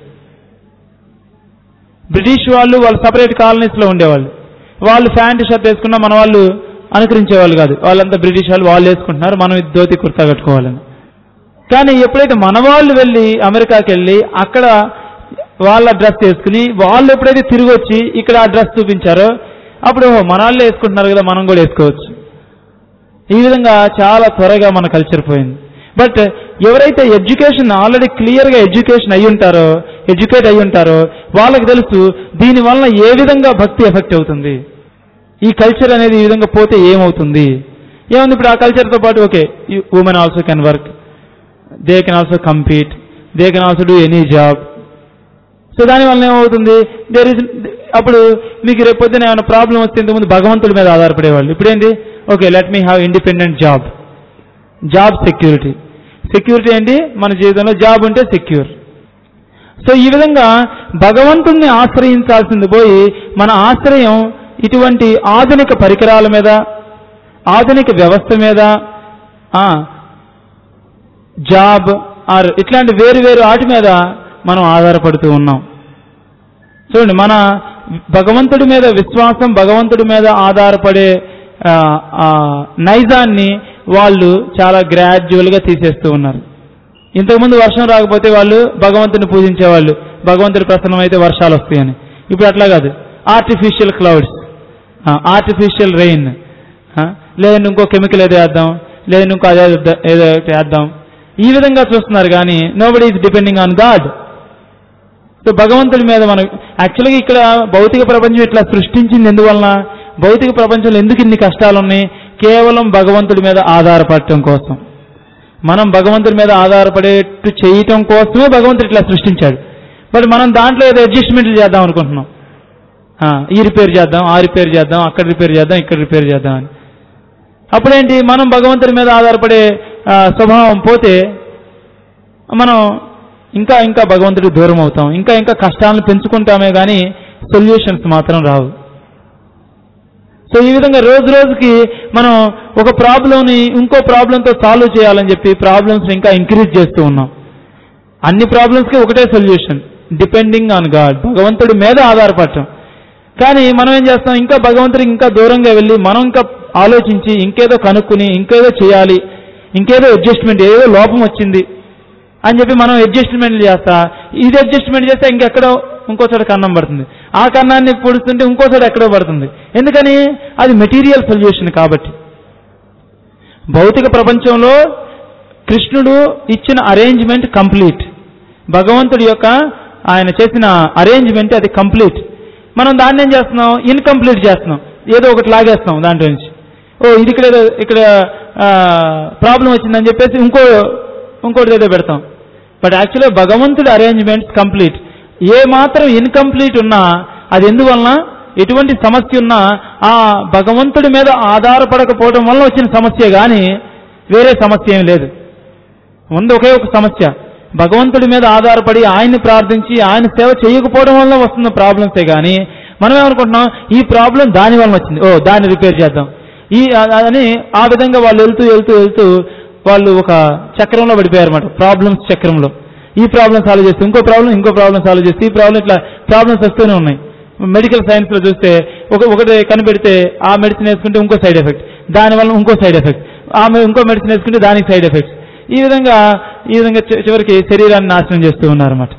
బ్రిటిష్ వాళ్ళు వాళ్ళు సపరేట్ కాలనీస్లో ఉండేవాళ్ళు. వాళ్ళు ప్యాంటు షర్ట్ వేసుకున్నా మన వాళ్ళు అనుకరించేవాళ్ళు కాదు. వాళ్ళంతా బ్రిటిష్ వాళ్ళు వాళ్ళు వేసుకుంటున్నారు, మనం ధోతి కుర్తా కట్టుకోవాలని. కానీ ఎప్పుడైతే మన వాళ్ళు వెళ్ళి అమెరికాకి వెళ్ళి అక్కడ వాళ్ళ డ్రెస్ వేసుకుని వాళ్ళు ఎప్పుడైతే తిరిగి వచ్చి ఇక్కడ ఆ డ్రెస్ చూపించారో అప్పుడు మన వాళ్ళు వేసుకుంటున్నారు కదా, మనం కూడా వేసుకోవచ్చు. ఈ విధంగా చాలా త్వరగా మన కల్చర్ పోయింది. బట్ ఎవరైతే ఎడ్యుకేషన్ ఆల్రెడీ క్లియర్గా ఎడ్యుకేషన్ అయి ఉంటారో ఎడ్యుకేట్ అయి ఉంటారో వాళ్ళకి తెలుసు దీనివల్ల ఏ విధంగా భక్తి ఎఫెక్ట్ అవుతుంది, ఈ కల్చర్ అనేది ఈ విధంగా పోతే ఏమవుతుంది. ఏముంది ఇప్పుడు ఆ కల్చర్తో పాటు okay women also can work, they can also compete, they can also do any job. So దానివల్ల ఏమవుతుంది, దేర్ ఇస్ అప్పుడు మీకు రేపు పొద్దున ఏమైనా ప్రాబ్లం వస్తే ఇంతకుముందు భగవంతుడి మీద ఆధారపడేవాళ్ళు. ఇప్పుడేంటి, okay let me have independent job, job security. Security ఏంటి, మన జీవితంలో జాబ్ ఉంటే సెక్యూర్. సో ఈ విధంగా భగవంతుణ్ణి ఆశ్రయించాల్సింది పోయి మన ఆశ్రయం ఇటువంటి ఆధునిక పరికరాల మీద, ఆధునిక వ్యవస్థ మీద, జాబ్ ఆర్ ఇట్లాంటి వేరు వేరు వాటి మీద మనం ఆధారపడుతూ ఉన్నాం. చూడండి, మన భగవంతుడి మీద విశ్వాసం, భగవంతుడి మీద ఆధారపడే నైజాన్ని వాళ్ళు చాలా గ్రాడ్యువల్గా తీసేస్తూ ఉన్నారు. ఇంతకుముందు వర్షం రాకపోతే వాళ్ళు భగవంతుని పూజించేవాళ్ళు, భగవంతుడి ప్రసన్నం అయితే వర్షాలు వస్తాయని. ఇప్పుడు అట్లా కాదు, ఆర్టిఫిషియల్ క్లౌడ్స్, ఆర్టిఫిషియల్ రెయిన్, లేదంటే ఇంకో కెమికల్ ఏదో వేద్దాం, లేదంటే ఇంకో అదే ఏదో వేద్దాం, ఈ విధంగా చూస్తున్నారు. కానీ nobody is depending on God. So భగవంతుడి మీద మనం యాక్చువల్గా ఇక్కడ భౌతిక ప్రపంచం ఇట్లా సృష్టించింది ఎందువలన, భౌతిక ప్రపంచంలో ఎందుకు ఇన్ని కష్టాలు ఉన్నాయి, కేవలం భగవంతుడి మీద ఆధారపడటం కోసం. మనం భగవంతుడి మీద ఆధారపడేట్టు చేయటం కోసమే భగవంతుడు ఇట్లా సృష్టించాడు. బట్ మనం దాంట్లో ఏదో అడ్జస్ట్మెంట్లు చేద్దాం అనుకుంటున్నాం, ఈ రిపేర్ చేద్దాం, ఆ రిపేర్ చేద్దాం, అక్కడ రిపేర్ చేద్దాం, ఇక్కడ రిపేర్ చేద్దాం అని. అప్పుడేంటి, మనం భగవంతుడి మీద ఆధారపడే స్వభావం పోతే మనం ఇంకా ఇంకా భగవంతుడికి దూరం అవుతాం, ఇంకా ఇంకా కష్టాలను పెంచుకుంటామే కానీ సొల్యూషన్స్ మాత్రం రావు. సో ఈ విధంగా రోజు రోజుకి మనం ఒక ప్రాబ్లంని ఇంకో ప్రాబ్లంతో సాల్వ్ చేయాలని చెప్పి ప్రాబ్లమ్స్ని ఇంకా ఇంక్రీజ్ చేస్తూ ఉన్నాం. అన్ని ప్రాబ్లమ్స్కి ఒకటే సొల్యూషన్, డిపెండింగ్ ఆన్ గాడ్, భగవంతుడి మీద ఆధారపడటం. కానీ మనం ఏం చేస్తాం, ఇంకా భగవంతుడికి ఇంకా దూరంగా వెళ్ళి మనం ఇంకా ఆలోచించి ఇంకేదో కనుక్కుని ఇంకేదో చేయాలి, ఇంకేదో అడ్జస్ట్మెంట్, ఏదో లోపం వచ్చింది అని చెప్పి మనం అడ్జస్ట్మెంట్లు చేస్తా, ఇది అడ్జస్ట్మెంట్ చేస్తే ఇంకెక్కడో ఇంకోసారి కన్నం పడుతుంది, ఆ కన్నాన్ని పొడుస్తుంటే ఇంకోసారి ఎక్కడో పడుతుంది. ఎందుకని, అది మెటీరియల్ సొల్యూషన్. కాబట్టి భౌతిక ప్రపంచంలో కృష్ణుడు ఇచ్చిన అరేంజ్మెంట్ కంప్లీట్, భగవంతుడి యొక్క ఆయన చేసిన అరేంజ్మెంట్ అది కంప్లీట్. మనం దాన్ని ఏం చేస్తున్నాం, ఇన్కంప్లీట్ చేస్తున్నాం, ఏదో ఒకటి లాగేస్తాం దాంట్లో నుంచి. ఓ ఇది ఇక్కడ ఇక్కడ ప్రాబ్లం వచ్చిందని చెప్పేసి ఇంకో ఇంకోటి ఏదో పెడతాం. బట్ యాక్చువల్గా భగవంతుడి అరేంజ్మెంట్స్ కంప్లీట్. ఏ మాత్రం ఇన్కంప్లీట్ ఉన్నా అది ఎందువలన, ఎటువంటి సమస్య ఉన్నా ఆ భగవంతుడి మీద ఆధారపడకపోవడం వల్ల వచ్చిన సమస్య కానీ వేరే సమస్య ఏం లేదు. ముందు ఒకే ఒక సమస్య, భగవంతుడి మీద ఆధారపడి ఆయన్ని ప్రార్థించి ఆయన సేవ చేయకపోవడం వల్ల వస్తున్న ప్రాబ్లమ్సే కానీ మనం ఏమనుకుంటున్నాం, ఈ ప్రాబ్లం దాని వల్ల వచ్చింది, ఓ దాన్ని రిపేర్ చేద్దాం ఈ అని. ఆ విధంగా వాళ్ళు వెళ్తూ వెళ్తూ వెళ్తూ వాళ్ళు ఒక చక్రంలో పడిపోయారన్నమాట, ప్రాబ్లమ్స్ చక్రంలో. ఈ ప్రాబ్లం సాల్వ్ చేస్తే ఇంకో ప్రాబ్లం, ఇంకో ప్రాబ్లం సాల్వ్ చేస్తే ఈ ప్రాబ్లం, ఇట్లా ప్రాబ్లమ్స్ వస్తూనే ఉన్నాయి. మెడికల్ సైన్స్లో చూస్తే ఒక ఒకటి కనిపెడితే ఆ మెడిసిన్ వేసుకుంటే ఇంకో సైడ్ ఎఫెక్ట్, దానివల్ల ఇంకో సైడ్ ఎఫెక్ట్, ఆమె ఇంకో మెడిసిన్ వేసుకుంటే దానికి సైడ్ ఎఫెక్ట్స్. ఈ విధంగా ఈ విధంగా చివరికి శరీరాన్ని నాశనం చేస్తూ ఉన్నారన్నమాట.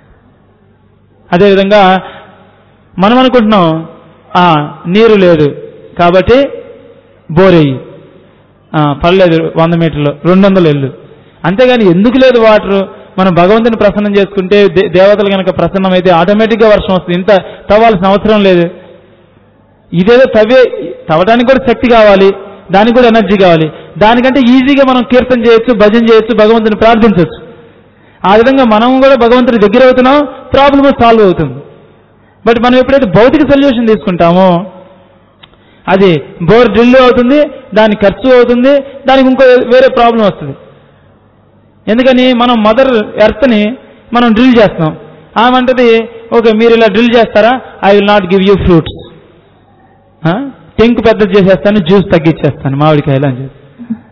అదేవిధంగా మనం అనుకుంటున్నాం, నీరు లేదు కాబట్టి బోరేయి, పర్లేదు వంద మీటర్లు రెండు వందలు వెళ్ళు, అంతేగాని ఎందుకు లేదు వాటరు, మనం భగవంతుని ప్రసన్నం చేసుకుంటే దేవతలు కనుక ప్రసన్నం అయితే ఆటోమేటిక్గా వర్షం వస్తుంది, ఇంత తవ్వాల్సిన అవసరం లేదు. ఇదేదో తవ్వే తవ్వడానికి కూడా శక్తి కావాలి, దానికి కూడా ఎనర్జీ కావాలి. దానికంటే ఈజీగా మనం కీర్తన చేయొచ్చు, భజన చేయొచ్చు, భగవంతుని ప్రార్థించవచ్చు. ఆ విధంగా మనం కూడా భగవంతుడి దగ్గర అవుతున్నాం, ప్రాబ్లమ్ సాల్వ్ అవుతుంది. బట్ మనం ఎప్పుడైతే భౌతిక సొల్యూషన్ తీసుకుంటామో అది బోర్ డ్రిల్ అవుతుంది, దానికి ఖర్చు అవుతుంది, దానికి ఇంకో వేరే ప్రాబ్లం వస్తుంది. ఎందుకని మనం మదర్ ఎర్త్ని మనం డ్రిల్ చేస్తాం. ఆమె అంటది, ఓకే మీరు ఇలా డ్రిల్ చేస్తారా, I will not give you fruits, టెంక్ పెద్దది చేసేస్తాను, జ్యూస్ తగ్గించేస్తాను మామిడికాయలు అని చెప్పి.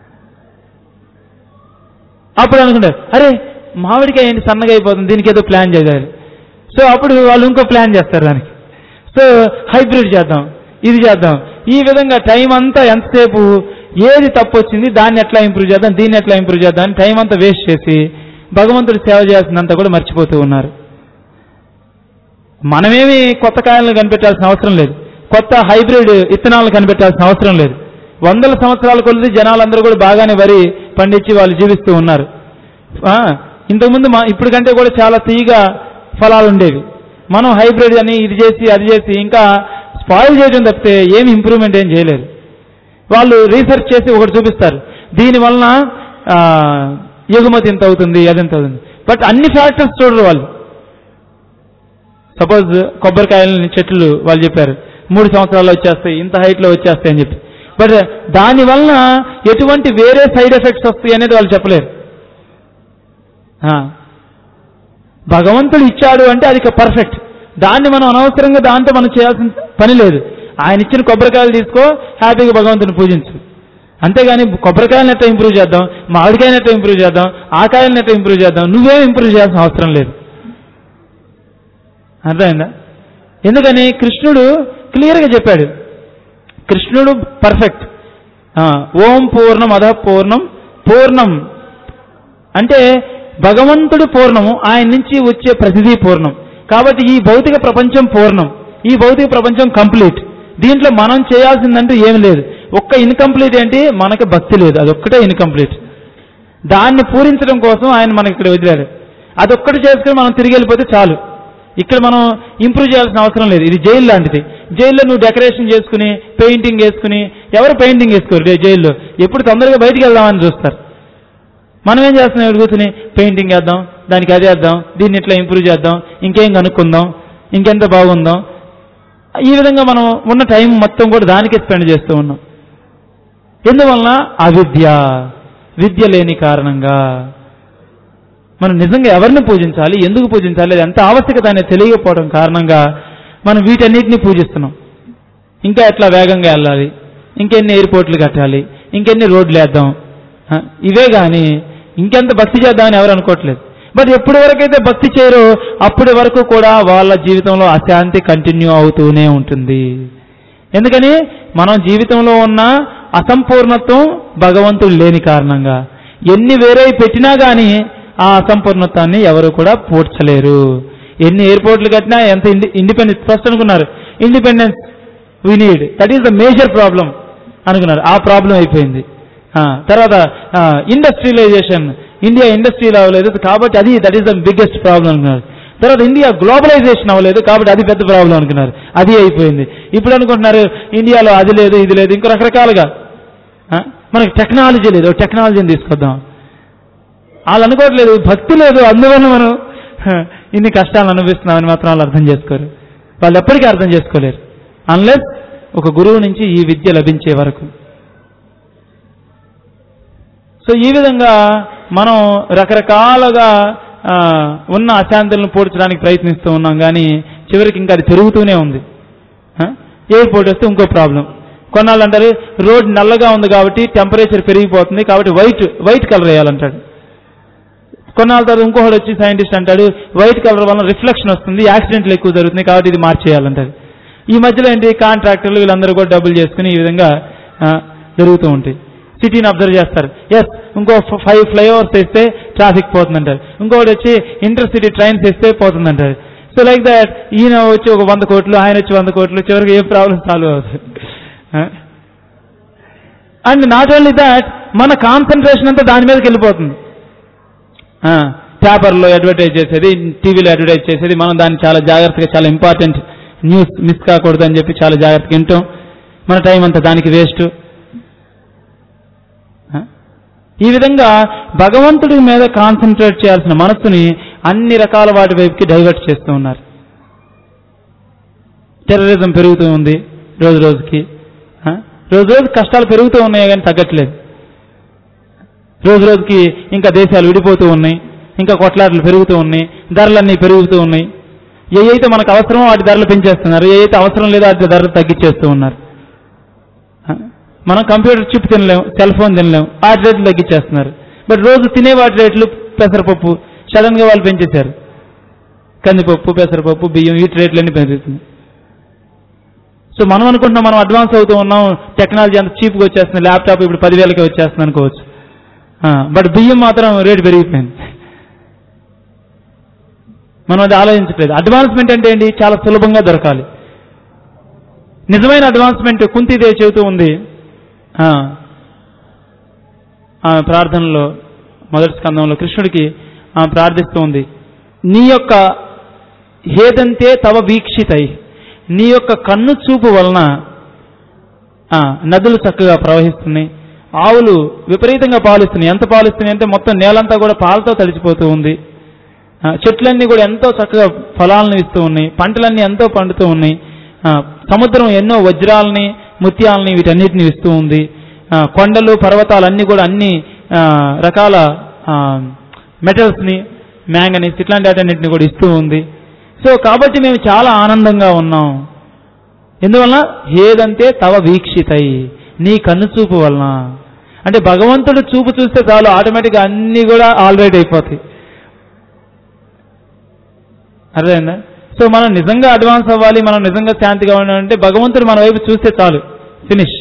అప్పుడు అనుకుంటారు, అరే మామిడికాయ ఏంటి సన్నగా అయిపోతుంది, దీనికి ఏదో ప్లాన్ చేయాలి. సో అప్పుడు వాళ్ళు ఇంకో ప్లాన్ చేస్తారు దానికి. సో హైబ్రిడ్ చేద్దాం, ఇది చేద్దాం. ఈ విధంగా టైం అంతా ఎంతసేపు ఏది తప్పు వచ్చింది దాన్ని ఎట్లా ఇంప్రూవ్ చేద్దాం, దీన్ని ఎట్లా ఇంప్రూవ్ చేద్దాం అని టైం అంతా వేస్ట్ చేసి భగవంతుడి సేవ చేయాల్సిందంతా కూడా మర్చిపోతూ ఉన్నారు. మనమేమి కొత్త కాయలను కనిపెట్టాల్సిన అవసరం లేదు, కొత్త హైబ్రిడ్ విత్తనాలను కనిపెట్టాల్సిన అవసరం లేదు. వందల సంవత్సరాల కొద్ది జనాలందరూ కూడా బాగానే వరి పండించి వాళ్ళు జీవిస్తూ ఉన్నారు. ఇంతకుముందు మా ఇప్పుడు కంటే కూడా చాలా తీయగా ఫలాలు ఉండేవి. మనం హైబ్రిడ్ అని ఇది చేసి అది చేసి ఇంకా స్పాయిల్ చేయడం తప్పితే ఏమి ఇంప్రూవ్మెంట్ ఏం చేయలేదు. వాళ్ళు రీసెర్చ్ చేసి ఒకటి చూపిస్తారు, దీనివలన ఎగుమతి ఎంత అవుతుంది, అది ఎంత అవుతుంది. బట్ అన్ని ఫ్యాక్టర్స్ చూడరు వాళ్ళు. సపోజ్ కొబ్బరికాయలని చెట్లు వాళ్ళు చెప్పారు మూడు సంవత్సరాల్లో వచ్చేస్తాయి, ఇంత హైట్లో వచ్చేస్తాయి అని చెప్పి. బట్ దానివలన ఎటువంటి వేరే సైడ్ ఎఫెక్ట్స్ వస్తాయి అనేది వాళ్ళు చెప్పలేరు. భగవంతుడు ఇచ్చాడు అంటే అది పర్ఫెక్ట్, దాన్ని మనం అనవసరంగా దాంతో మనం చేయాల్సిన పని లేదు. ఆయన ఇచ్చిన కొబ్బరికాయలు తీసుకో, హ్యాపీగా భగవంతుని పూజించు. అంతేగాని కొబ్బరికాయలను ఎట్లా ఇంప్రూవ్ చేద్దాం, మామిడికాయలను ఎట్లా ఇంప్రూవ్ చేద్దాం, ఆ కాయలను ఎట్లా ఇంప్రూవ్ చేద్దాం, నువ్వేం ఇంప్రూవ్ చేయాల్సిన అవసరం లేదు. అర్థమైందా? ఎందుకని కృష్ణుడు క్లియర్గా చెప్పాడు, కృష్ణుడు పర్ఫెక్ట్. ఓం పూర్ణం అధ పూర్ణం పూర్ణం అంటే భగవంతుడు పూర్ణము, ఆయన నుంచి వచ్చే ప్రతిదీ పూర్ణం. కాబట్టి ఈ భౌతిక ప్రపంచం పూర్ణం, ఈ భౌతిక ప్రపంచం కంప్లీట్. దీంట్లో మనం చేయాల్సిందంటూ ఏమి లేదు. ఒక్క ఇన్కంప్లీట్ ఏంటి, మనకి భక్తి లేదు, అదొక్కటే ఇన్కంప్లీట్. దాన్ని పూరించడం కోసం ఆయన మనకి ఇక్కడ వదిలాడు. అదొక్కటి చేసుకుని మనం తిరిగి వెళ్ళిపోతే చాలు. ఇక్కడ మనం ఇంప్రూవ్ చేయాల్సిన అవసరం లేదు. ఇది జైలు లాంటిది. జైల్లో నువ్వు డెకరేషన్ చేసుకుని పెయింటింగ్ వేసుకుని, ఎవరు పెయింటింగ్ వేసుకోరు జైల్లో, ఎప్పుడు తొందరగా బయటికి వెళ్దామని చూస్తారు. మనం ఏం చేస్తున్నాం, ఇక్కడ కూర్చుని పెయింటింగ్ వేద్దాం, దానికి అది వేద్దాం, దీన్ని ఇట్లా ఇంప్రూవ్ చేద్దాం, ఇంకేం కనుక్కుందాం, ఇంకెంత బాగుందాం. ఈ విధంగా మనం ఉన్న టైం మొత్తం కూడా దానికే స్పెండ్ చేస్తూ ఉన్నాం. ఎందువలన అవిద్య, విద్య లేని కారణంగా. మనం నిజంగా ఎవరిని పూజించాలి, ఎందుకు పూజించాలి, అది ఎంత ఆవశ్యకత అనేది తెలియకపోవడం కారణంగా మనం వీటన్నిటిని పూజిస్తున్నాం. ఇంకా ఎట్లా వేగంగా వెళ్ళాలి, ఇంకెన్ని ఎయిర్పోర్ట్లు కట్టాలి, ఇంకెన్ని రోడ్లు వేద్దాం, ఇవే కానీ ఇంకెంత భక్తి చేద్దామని ఎవరు అనుకోవట్లేదు. బట్ ఎప్పటి వరకైతే భక్తి చేయరో అప్పటి వరకు కూడా వాళ్ళ జీవితంలో అశాంతి కంటిన్యూ అవుతూనే ఉంటుంది. ఎందుకని మనం జీవితంలో ఉన్న అసంపూర్ణత్వం భగవంతుడు లేని కారణంగా. ఎన్ని వేరే పెట్టినా కానీ ఆ అసంపూర్ణత్వాన్ని ఎవరు కూడా పూడ్చలేరు. ఎన్ని ఎయిర్పోర్ట్లు కట్టినా, ఎంత ఇండిపెండెన్స్ ఫస్ట్ అనుకున్నారు, independence we need, that is the major problem అనుకున్నారు. ఆ ప్రాబ్లం అయిపోయింది. తర్వాత ఇండస్ట్రియలైజేషన్, ఇండియా ఇండస్ట్రియల్ అవ్వలేదు కాబట్టి అది that is the biggest problem అనుకున్నారు. తర్వాత ఇండియా గ్లోబలైజేషన్ అవ్వలేదు కాబట్టి అది పెద్ద ప్రాబ్లం అనుకున్నారు, అది అయిపోయింది. ఇప్పుడు అనుకుంటున్నారు ఇండియాలో అది లేదు, ఇది లేదు, ఇంకో రకరకాలుగా. మనకి టెక్నాలజీ లేదు, టెక్నాలజీని తీసుకొద్దాం. వాళ్ళు అనుకోవట్లేదు భక్తి లేదు, అందువల్ల మనం ఇన్ని కష్టాలు అనుభవిస్తున్నామని మాత్రం వాళ్ళు అర్థం చేసుకోరు. వాళ్ళు ఎప్పటికీ అర్థం చేసుకోలేరు అన్లెస్ ఒక గురువు నుంచి ఈ విద్య లభించే వరకు. సో ఈ విధంగా మనం రకరకాలుగా ఉన్న అశాంతులను పూడ్చడానికి ప్రయత్నిస్తూ ఉన్నాం, కానీ చివరికి ఇంకా అది పెరుగుతూనే ఉంది. ఎయిర్పోర్ట్ వస్తే ఇంకో ప్రాబ్లం. కొన్నాళ్ళు అంటారు రోడ్ నల్లగా ఉంది కాబట్టి టెంపరేచర్ పెరిగిపోతుంది కాబట్టి వైట్ వైట్ కలర్ వేయాలంటాడు. కొన్నాళ్ళ తర్వాత ఇంకొకటి వచ్చి సైంటిస్ట్ అంటాడు వైట్ కలర్ వల్ల రిఫ్లెక్షన్ వస్తుంది, యాక్సిడెంట్లు ఎక్కువ జరుగుతుంది కాబట్టి ఇది మార్చేయాలంటారు. ఈ మధ్యలో ఏంటి, కాంట్రాక్టర్లు వీళ్ళందరూ కూడా డబ్బులు చేసుకుని ఈ విధంగా జరుగుతూ ఉంటాయి. సిటీని అబ్జర్వ్ చేస్తారు, ఎస్ ఇంకో ఫైవ్ ఫ్లైఓవర్స్ వేస్తే ట్రాఫిక్ పోతుందంటారు, ఇంకొకటి వచ్చి ఇంటర్ సిటీ ట్రైన్స్ వేస్తే పోతుందంటారు. సో లైక్ దాట్ ఈయన వచ్చి ఒక వంద కోట్లు, ఆయన వచ్చి వంద కోట్లు, చివరికి ఏ ప్రాబ్లం సాల్వ్ అవుతుంది. అండ్ నాట్ ఓన్లీ దాట్, మన కాన్సన్ట్రేషన్ అంతా దాని మీదకి వెళ్ళిపోతుంది. పేపర్లో అడ్వర్టైజ్ చేసేది, టీవీలో అడ్వర్టైజ్ చేసేది, మనం దాన్ని చాలా జాగ్రత్తగా, చాలా ఇంపార్టెంట్ న్యూస్ మిస్ కాకూడదు అని చెప్పి చాలా జాగ్రత్తగా వింటాం. మన టైం అంతా దానికి వేస్ట్. ఈ విధంగా భగవంతుడి మీద కాన్సన్ట్రేట్ చేయాల్సిన మనస్సుని అన్ని రకాల వాటి వైపుకి డైవర్ట్ చేస్తూ ఉన్నారు. టెర్రరిజం పెరుగుతూ ఉంది రోజు రోజుకి, రోజు రోజు కష్టాలు పెరుగుతూ ఉన్నాయి కానీ తగ్గట్లేదు. రోజు రోజుకి ఇంకా దేశాలు విడిపోతూ ఉన్నాయి, ఇంకా కొట్లాటలు పెరుగుతూ ఉన్నాయి, ధరలన్నీ పెరుగుతూ ఉన్నాయి. ఏ అయితే మనకు అవసరమో వాటి ధరలు పెంచేస్తున్నారు, ఏ అయితే అవసరం లేదో వాటి ధరలు తగ్గించేస్తూ ఉన్నారు. మనం కంప్యూటర్ చిప్ తినలేము, సెల్ ఫోన్ తినలేము, వాటి రేట్లు తగ్గించేస్తున్నారు. బట్ రోజు తినే వాటి రేట్లు పెసరపప్పు సడన్గా వాళ్ళు పెంచేశారు. కందిపప్పు, పెసరపప్పు, బియ్యం వీటి రేట్లన్నీ పెరుగుతున్నాయి. సో మనం అనుకుంటున్నాం మనం అడ్వాన్స్ అవుతూ ఉన్నాం, టెక్నాలజీ అంత చీప్గా వచ్చేస్తుంది, ల్యాప్టాప్ ఇప్పుడు పదివేలకే వచ్చేస్తుంది అనుకోవచ్చు. బట్ బియ్యం మాత్రం రేటు పెరిగిపోయింది. మనం అది ఆలోచించట్లేదు. అడ్వాన్స్మెంట్ అంటే ఏంటి? చాలా సులభంగా దొరకాలి. నిజమైన అడ్వాన్స్మెంట్ కుంతీదేవి చెబుతూ ఉంది ఆమె ప్రార్థనలో, మొదటి స్కందంలో కృష్ణుడికి ఆమె ప్రార్థిస్తూ ఉంది, నీ యొక్క హేదంతే తవ వీక్షితై, నీ యొక్క కన్ను చూపు వలన నదులు చక్కగా ప్రవహిస్తున్నాయి, ఆవులు విపరీతంగా పాలిస్తున్నాయి. ఎంత పాలిస్తున్నాయి అంటే మొత్తం నేలంతా కూడా పాలతో తడిచిపోతూ ఉంది, చెట్లన్నీ కూడా ఎంతో చక్కగా ఫలాలను ఇస్తూ ఉన్నాయి, పంటలన్నీ ఎంతో పండుతూ ఉన్నాయి, సముద్రం ఎన్నో వజ్రాలని ముత్యాలని వీటన్నిటిని ఇస్తూ ఉంది, కొండలు పర్వతాలన్నీ కూడా అన్ని రకాల మెటల్స్ని, మ్యాంగనీస్ ఇట్లాంటి వాటన్నిటిని కూడా ఇస్తూ ఉంది. సో కాబట్టి మేము చాలా ఆనందంగా ఉన్నాం. ఎందువలన? హేదంతే తవ వీక్షితై, నీ కన్ను చూపు వలన. అంటే భగవంతుడు చూపు చూస్తే చాలు ఆటోమేటిక్గా అన్నీ కూడా ఆల్రైట్ అయిపోతాయి. అర్థమైందా? సో మనం నిజంగా అడ్వాన్స్ అవ్వాలి, మనం నిజంగా శాంతిగా ఉండాలంటే భగవంతుడు మన వైపు చూస్తే చాలు, ఫినిష్.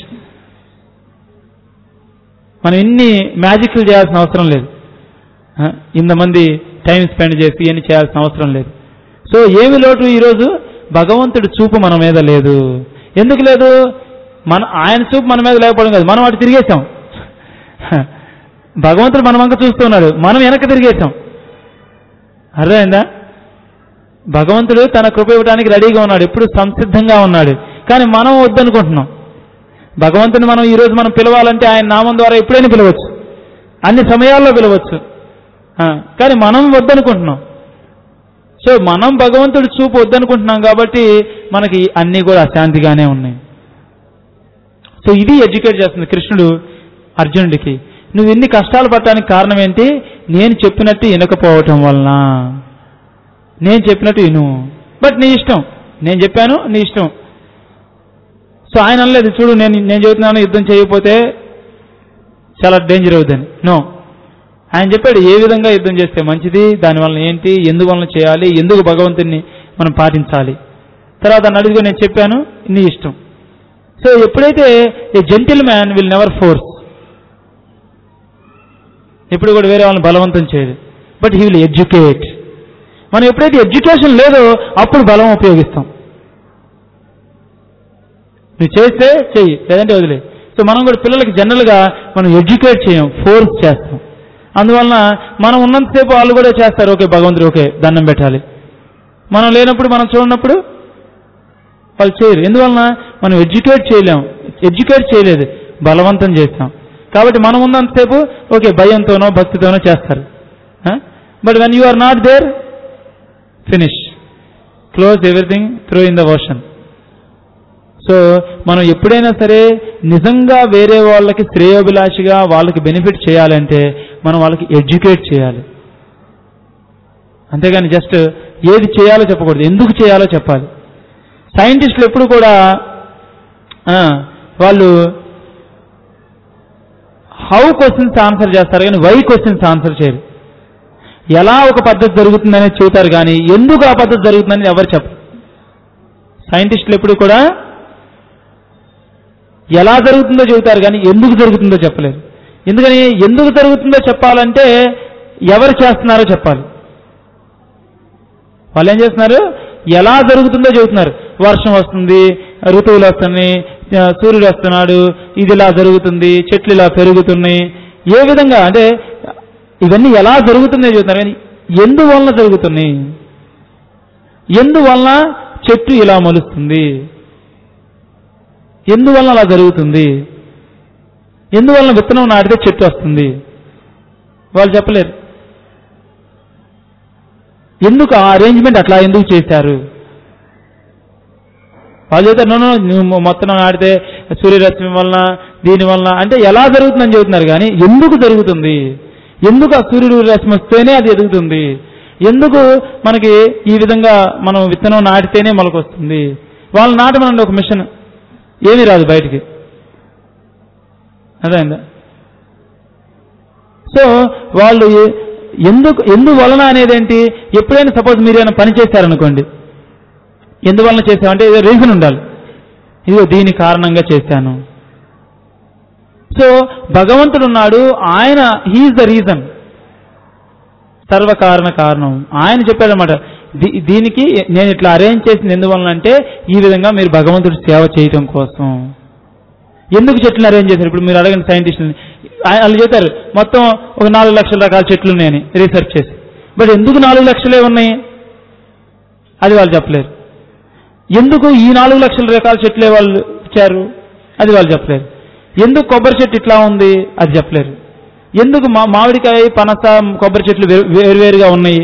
మనం ఇన్ని మ్యాజిక్లు చేయాల్సిన అవసరం లేదు, ఇంతమంది టైం స్పెండ్ చేసి ఇవన్నీ చేయాల్సిన అవసరం లేదు. సో ఏమి లోటు? ఈరోజు భగవంతుడి చూపు మన మీద లేదు. ఎందుకు లేదు? మన ఆయన చూపు మన మీద లేకపోవడం కాదు, మనం అటు తిరిగేసాం. భగవంతుడు మన వంక చూస్తున్నాడు, మనం వెనక్కి తిరిగేసాం. అర్థమైందా? భగవంతుడు తన కృప ఇవ్వడానికి రెడీగా ఉన్నాడు, ఎప్పుడు సంసిద్ధంగా ఉన్నాడు. కానీ మనం వద్దనుకుంటున్నాం. భగవంతుని మనం ఈరోజు మనం పిలవాలంటే ఆయన నామం ద్వారా ఎప్పుడైనా పిలవచ్చు, అన్ని సమయాల్లో పిలవచ్చు, కానీ మనం వద్దనుకుంటున్నాం. సో మనం భగవంతుడి చూపు వద్దనుకుంటున్నాం కాబట్టి మనకి అన్నీ కూడా అశాంతిగానే ఉన్నాయి. సో ఇది ఎడ్యుకేట్ చేస్తుంది కృష్ణుడు అర్జునుడికి. నువ్వు ఇన్ని కష్టాలు పడటానికి కారణం ఏంటి? నేను చెప్పినట్టు వినకపోవటం వలన. నేను చెప్పినట్టు విను, బట్ నీ ఇష్టం, నేను చెప్పాను నీ ఇష్టం. సో ఆయన అనలేదు, చూడు నేను నేను చెబుతున్నాను యుద్ధం చేయకపోతే చాలా డేంజర్ అవుతుందని. నో, ఆయన చెప్పాడు ఏ విధంగా యుద్ధం చేస్తే మంచిది, దానివల్ల ఏంటి, ఎందువలన చేయాలి, ఎందుకు భగవంతుని మనం పాటించాలి. తర్వాత అడుగుగా నేను చెప్పాను, నీ ఇష్టం. సో ఎప్పుడైతే a gentleman will never force, ఎప్పుడు కూడా వేరే వాళ్ళని బలవంతం చేయదు, బట్ హీ విల్ ఎడ్యుకేట్. మనం ఎప్పుడైతే ఎడ్యుకేషన్ లేదో అప్పుడు బలం ఉపయోగిస్తాం. నువ్వు చేస్తే చెయ్యి, లేదంటే వదిలే. సో మనం కూడా పిల్లలకి జనరల్గా మనం ఎడ్యుకేట్ చేయం, ఫోర్స్ చేస్తాం. అందువలన మనం ఉన్నంతసేపు వాళ్ళు కూడా చేస్తారు, ఓకే భగవంతుడు ఓకే దండం పెట్టాలి. మనం లేనప్పుడు, మనం చూడనప్పుడు వాళ్ళు చేయరు. ఎందువలన? మనం ఎడ్యుకేట్ చేయలేం, ఎడ్యుకేట్ చేయలేదు, బలవంతం చేస్తాం. కాబట్టి మనం ఉన్నంతసేపు ఓకే భయంతోనో భక్తితోనో చేస్తారు. But when you are not there, finish, close everything, throw in the ocean. So మనం ఎప్పుడైనా సరే నిజంగా వేరే వాళ్ళకి శ్రేయోభిలాషిగా వాళ్ళకి బెనిఫిట్ చేయాలంటే మనం వాళ్ళకి ఎడ్యుకేట్ చేయాలి. అంతేగాని జస్ట్ ఏది చేయాలో చెప్పకూడదు, ఎందుకు చేయాలో చెప్పాలి. సైంటిస్టులు ఎప్పుడు కూడా వాళ్ళు హౌ క్వశ్చన్స్ ఆన్సర్ చేస్తారు కానీ వై క్వశ్చన్స్ ఆన్సర్ చేయరు. ఎలా ఒక పద్ధతి జరుగుతుందనేది చెబుతారు కానీ ఎందుకు ఆ పద్ధతి జరుగుతుందని ఎవరు చెప్పరు. సైంటిస్టులు ఎప్పుడు కూడా ఎలా జరుగుతుందో చెబుతారు కానీ ఎందుకు జరుగుతుందో చెప్పలేరు. ఎందుకని? ఎందుకు జరుగుతుందో చెప్పాలంటే ఎవరు చేస్తున్నారో చెప్పాలి. వాళ్ళు ఏం చేస్తున్నారు? ఎలా జరుగుతుందో చెబుతున్నారు. వర్షం వస్తుంది, ఋతువులు వస్తున్నాయి, సూర్యుడు వస్తున్నాడు, ఇది ఇలా జరుగుతుంది, చెట్లు ఇలా పెరుగుతున్నాయి, ఏ విధంగా అంటే ఇవన్నీ ఎలా జరుగుతున్నాయో చెబుతున్నారు కానీ ఎందువలన జరుగుతున్నాయి, ఎందువలన చెట్టు ఇలా మొలుస్తుంది, ఎందువలన అలా జరుగుతుంది, ఎందువలన విత్తనం నాటితే చెట్టు వస్తుంది, వాళ్ళు చెప్పలేరు. ఎందుకు ఆ అరేంజ్మెంట్ అట్లా ఎందుకు చేశారు? వాళ్ళు చెప్తారు, నో నువ్వు మొత్తం ఆడితే సూర్యరశ్మి వలన దీని వలన అంటే ఎలా జరుగుతుందని చెబుతున్నారు. కానీ ఎందుకు జరుగుతుంది, ఎందుకు ఆ సూర్యుడు రశ్మి వస్తేనే అది ఎదుగుతుంది, ఎందుకు మనకి ఈ విధంగా మనం విత్తనం నాటితేనే మొలకొస్తుంది. వాళ్ళు నాటమనండి ఒక మిషన్, ఏమీ రాదు బయటికి. అదేందా? సో వాళ్ళు ఎందుకు ఎందువలన అనేది ఏంటి? ఎప్పుడైనా సపోజ్ మీరు ఏమైనా పని చేశారనుకోండి, ఎందువలన చేశామంటే ఏదో రీజన్ ఉండాలి. ఇదిగో దీని కారణంగా చేశాను. సో భగవంతుడు ఉన్నాడు, ఆయన హీఈస్ ద రీజన్, సర్వకారణ కారణం. ఆయన చెప్పాడనమాట, దీనికి నేను ఇట్లా అరేంజ్ చేసింది ఎందువలన అంటే ఈ విధంగా మీరు భగవంతుడి సేవ చేయటం కోసం. ఎందుకు చెట్లను అరేంజ్ చేశారు? ఇప్పుడు మీరు అడగండి సైంటిస్టులని, వాళ్ళు చెప్తారు మొత్తం ఒక నాలుగు లక్షల రకాల చెట్లు ఉన్నాయని రీసెర్చ్ చేసి. బట్ ఎందుకు నాలుగు లక్షలే ఉన్నాయి అది వాళ్ళు చెప్పలేరు. ఎందుకు ఈ నాలుగు లక్షల రకాల చెట్లే వాళ్ళు ఇచ్చారు అది వాళ్ళు చెప్పలేరు. ఎందుకు కొబ్బరి చెట్టు ఇట్లా ఉంది అది చెప్పలేరు. ఎందుకు మా మామిడికాయ పనస కొబ్బరి చెట్లు వేరువేరుగా ఉన్నాయి?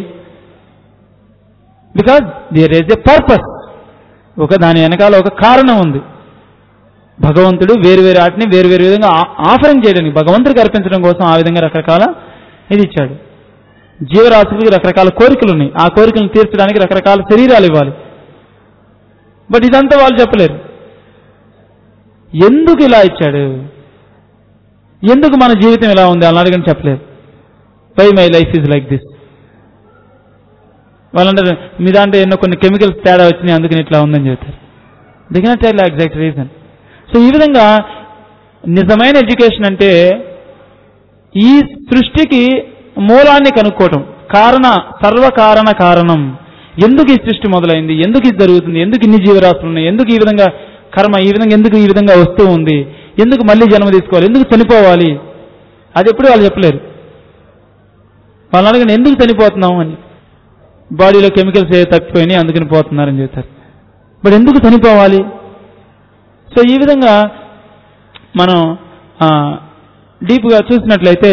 Because there is a purpose. ఒక దాని వెనకాల ఒక కారణం ఉంది. భగవంతుడు వేరు వేరు వాటిని వేరు వేరు విధంగా ఆఫరింగ్ చేయడానికి, భగవంతుడికి అర్పించడం కోసం ఆ విధంగా రకరకాల ఇది ఇచ్చాడు. జీవరాశులకి రకరకాల కోరికలు ఉన్నాయి, ఆ కోరికలను తీర్చడానికి రకరకాల శరీరాలు ఇవ్వాలి. బట్ ఇదంతా వాళ్ళు చెప్పలేరు. ఎందుకు ఇలా ఇచ్చాడు, ఎందుకు మన జీవితం ఇలా ఉంది అలా అడగని చెప్పలేరు. Why my life is like this. వాళ్ళంటారు మీ దాంట్లో ఎన్నో కొన్ని కెమికల్స్ తేడా వచ్చినాయి అందుకని ఇట్లా ఉందని చెప్తారు. They cannot tell exact reason. So ఈ విధంగా నిజమైన ఎడ్యుకేషన్ అంటే ఈ సృష్టికి మూలాన్ని కనుక్కోవటం, కారణ సర్వకారణ కారణం. ఎందుకు ఈ సృష్టి మొదలైంది, ఎందుకు ఇది జరుగుతుంది, ఎందుకు ఇన్ని జీవరాశులు ఉన్నాయి, ఎందుకు ఈ విధంగా కర్మ ఈ విధంగా ఎందుకు ఈ విధంగా వస్తూ ఉంది, ఎందుకు మళ్ళీ జన్మ తీసుకోవాలి, ఎందుకు చనిపోవాలి, అది ఎప్పుడు వాళ్ళు చెప్పలేరు. వాళ్ళు అడగండి ఎందుకు చనిపోతున్నాం అని, బాడీలో కెమికల్స్ ఏ తప్పిపోయినాయి అందుకని పోతున్నారని చెప్తారు. బట్ ఎందుకు చనిపోవాలి? సో ఈ విధంగా మనం డీప్గా చూసినట్లయితే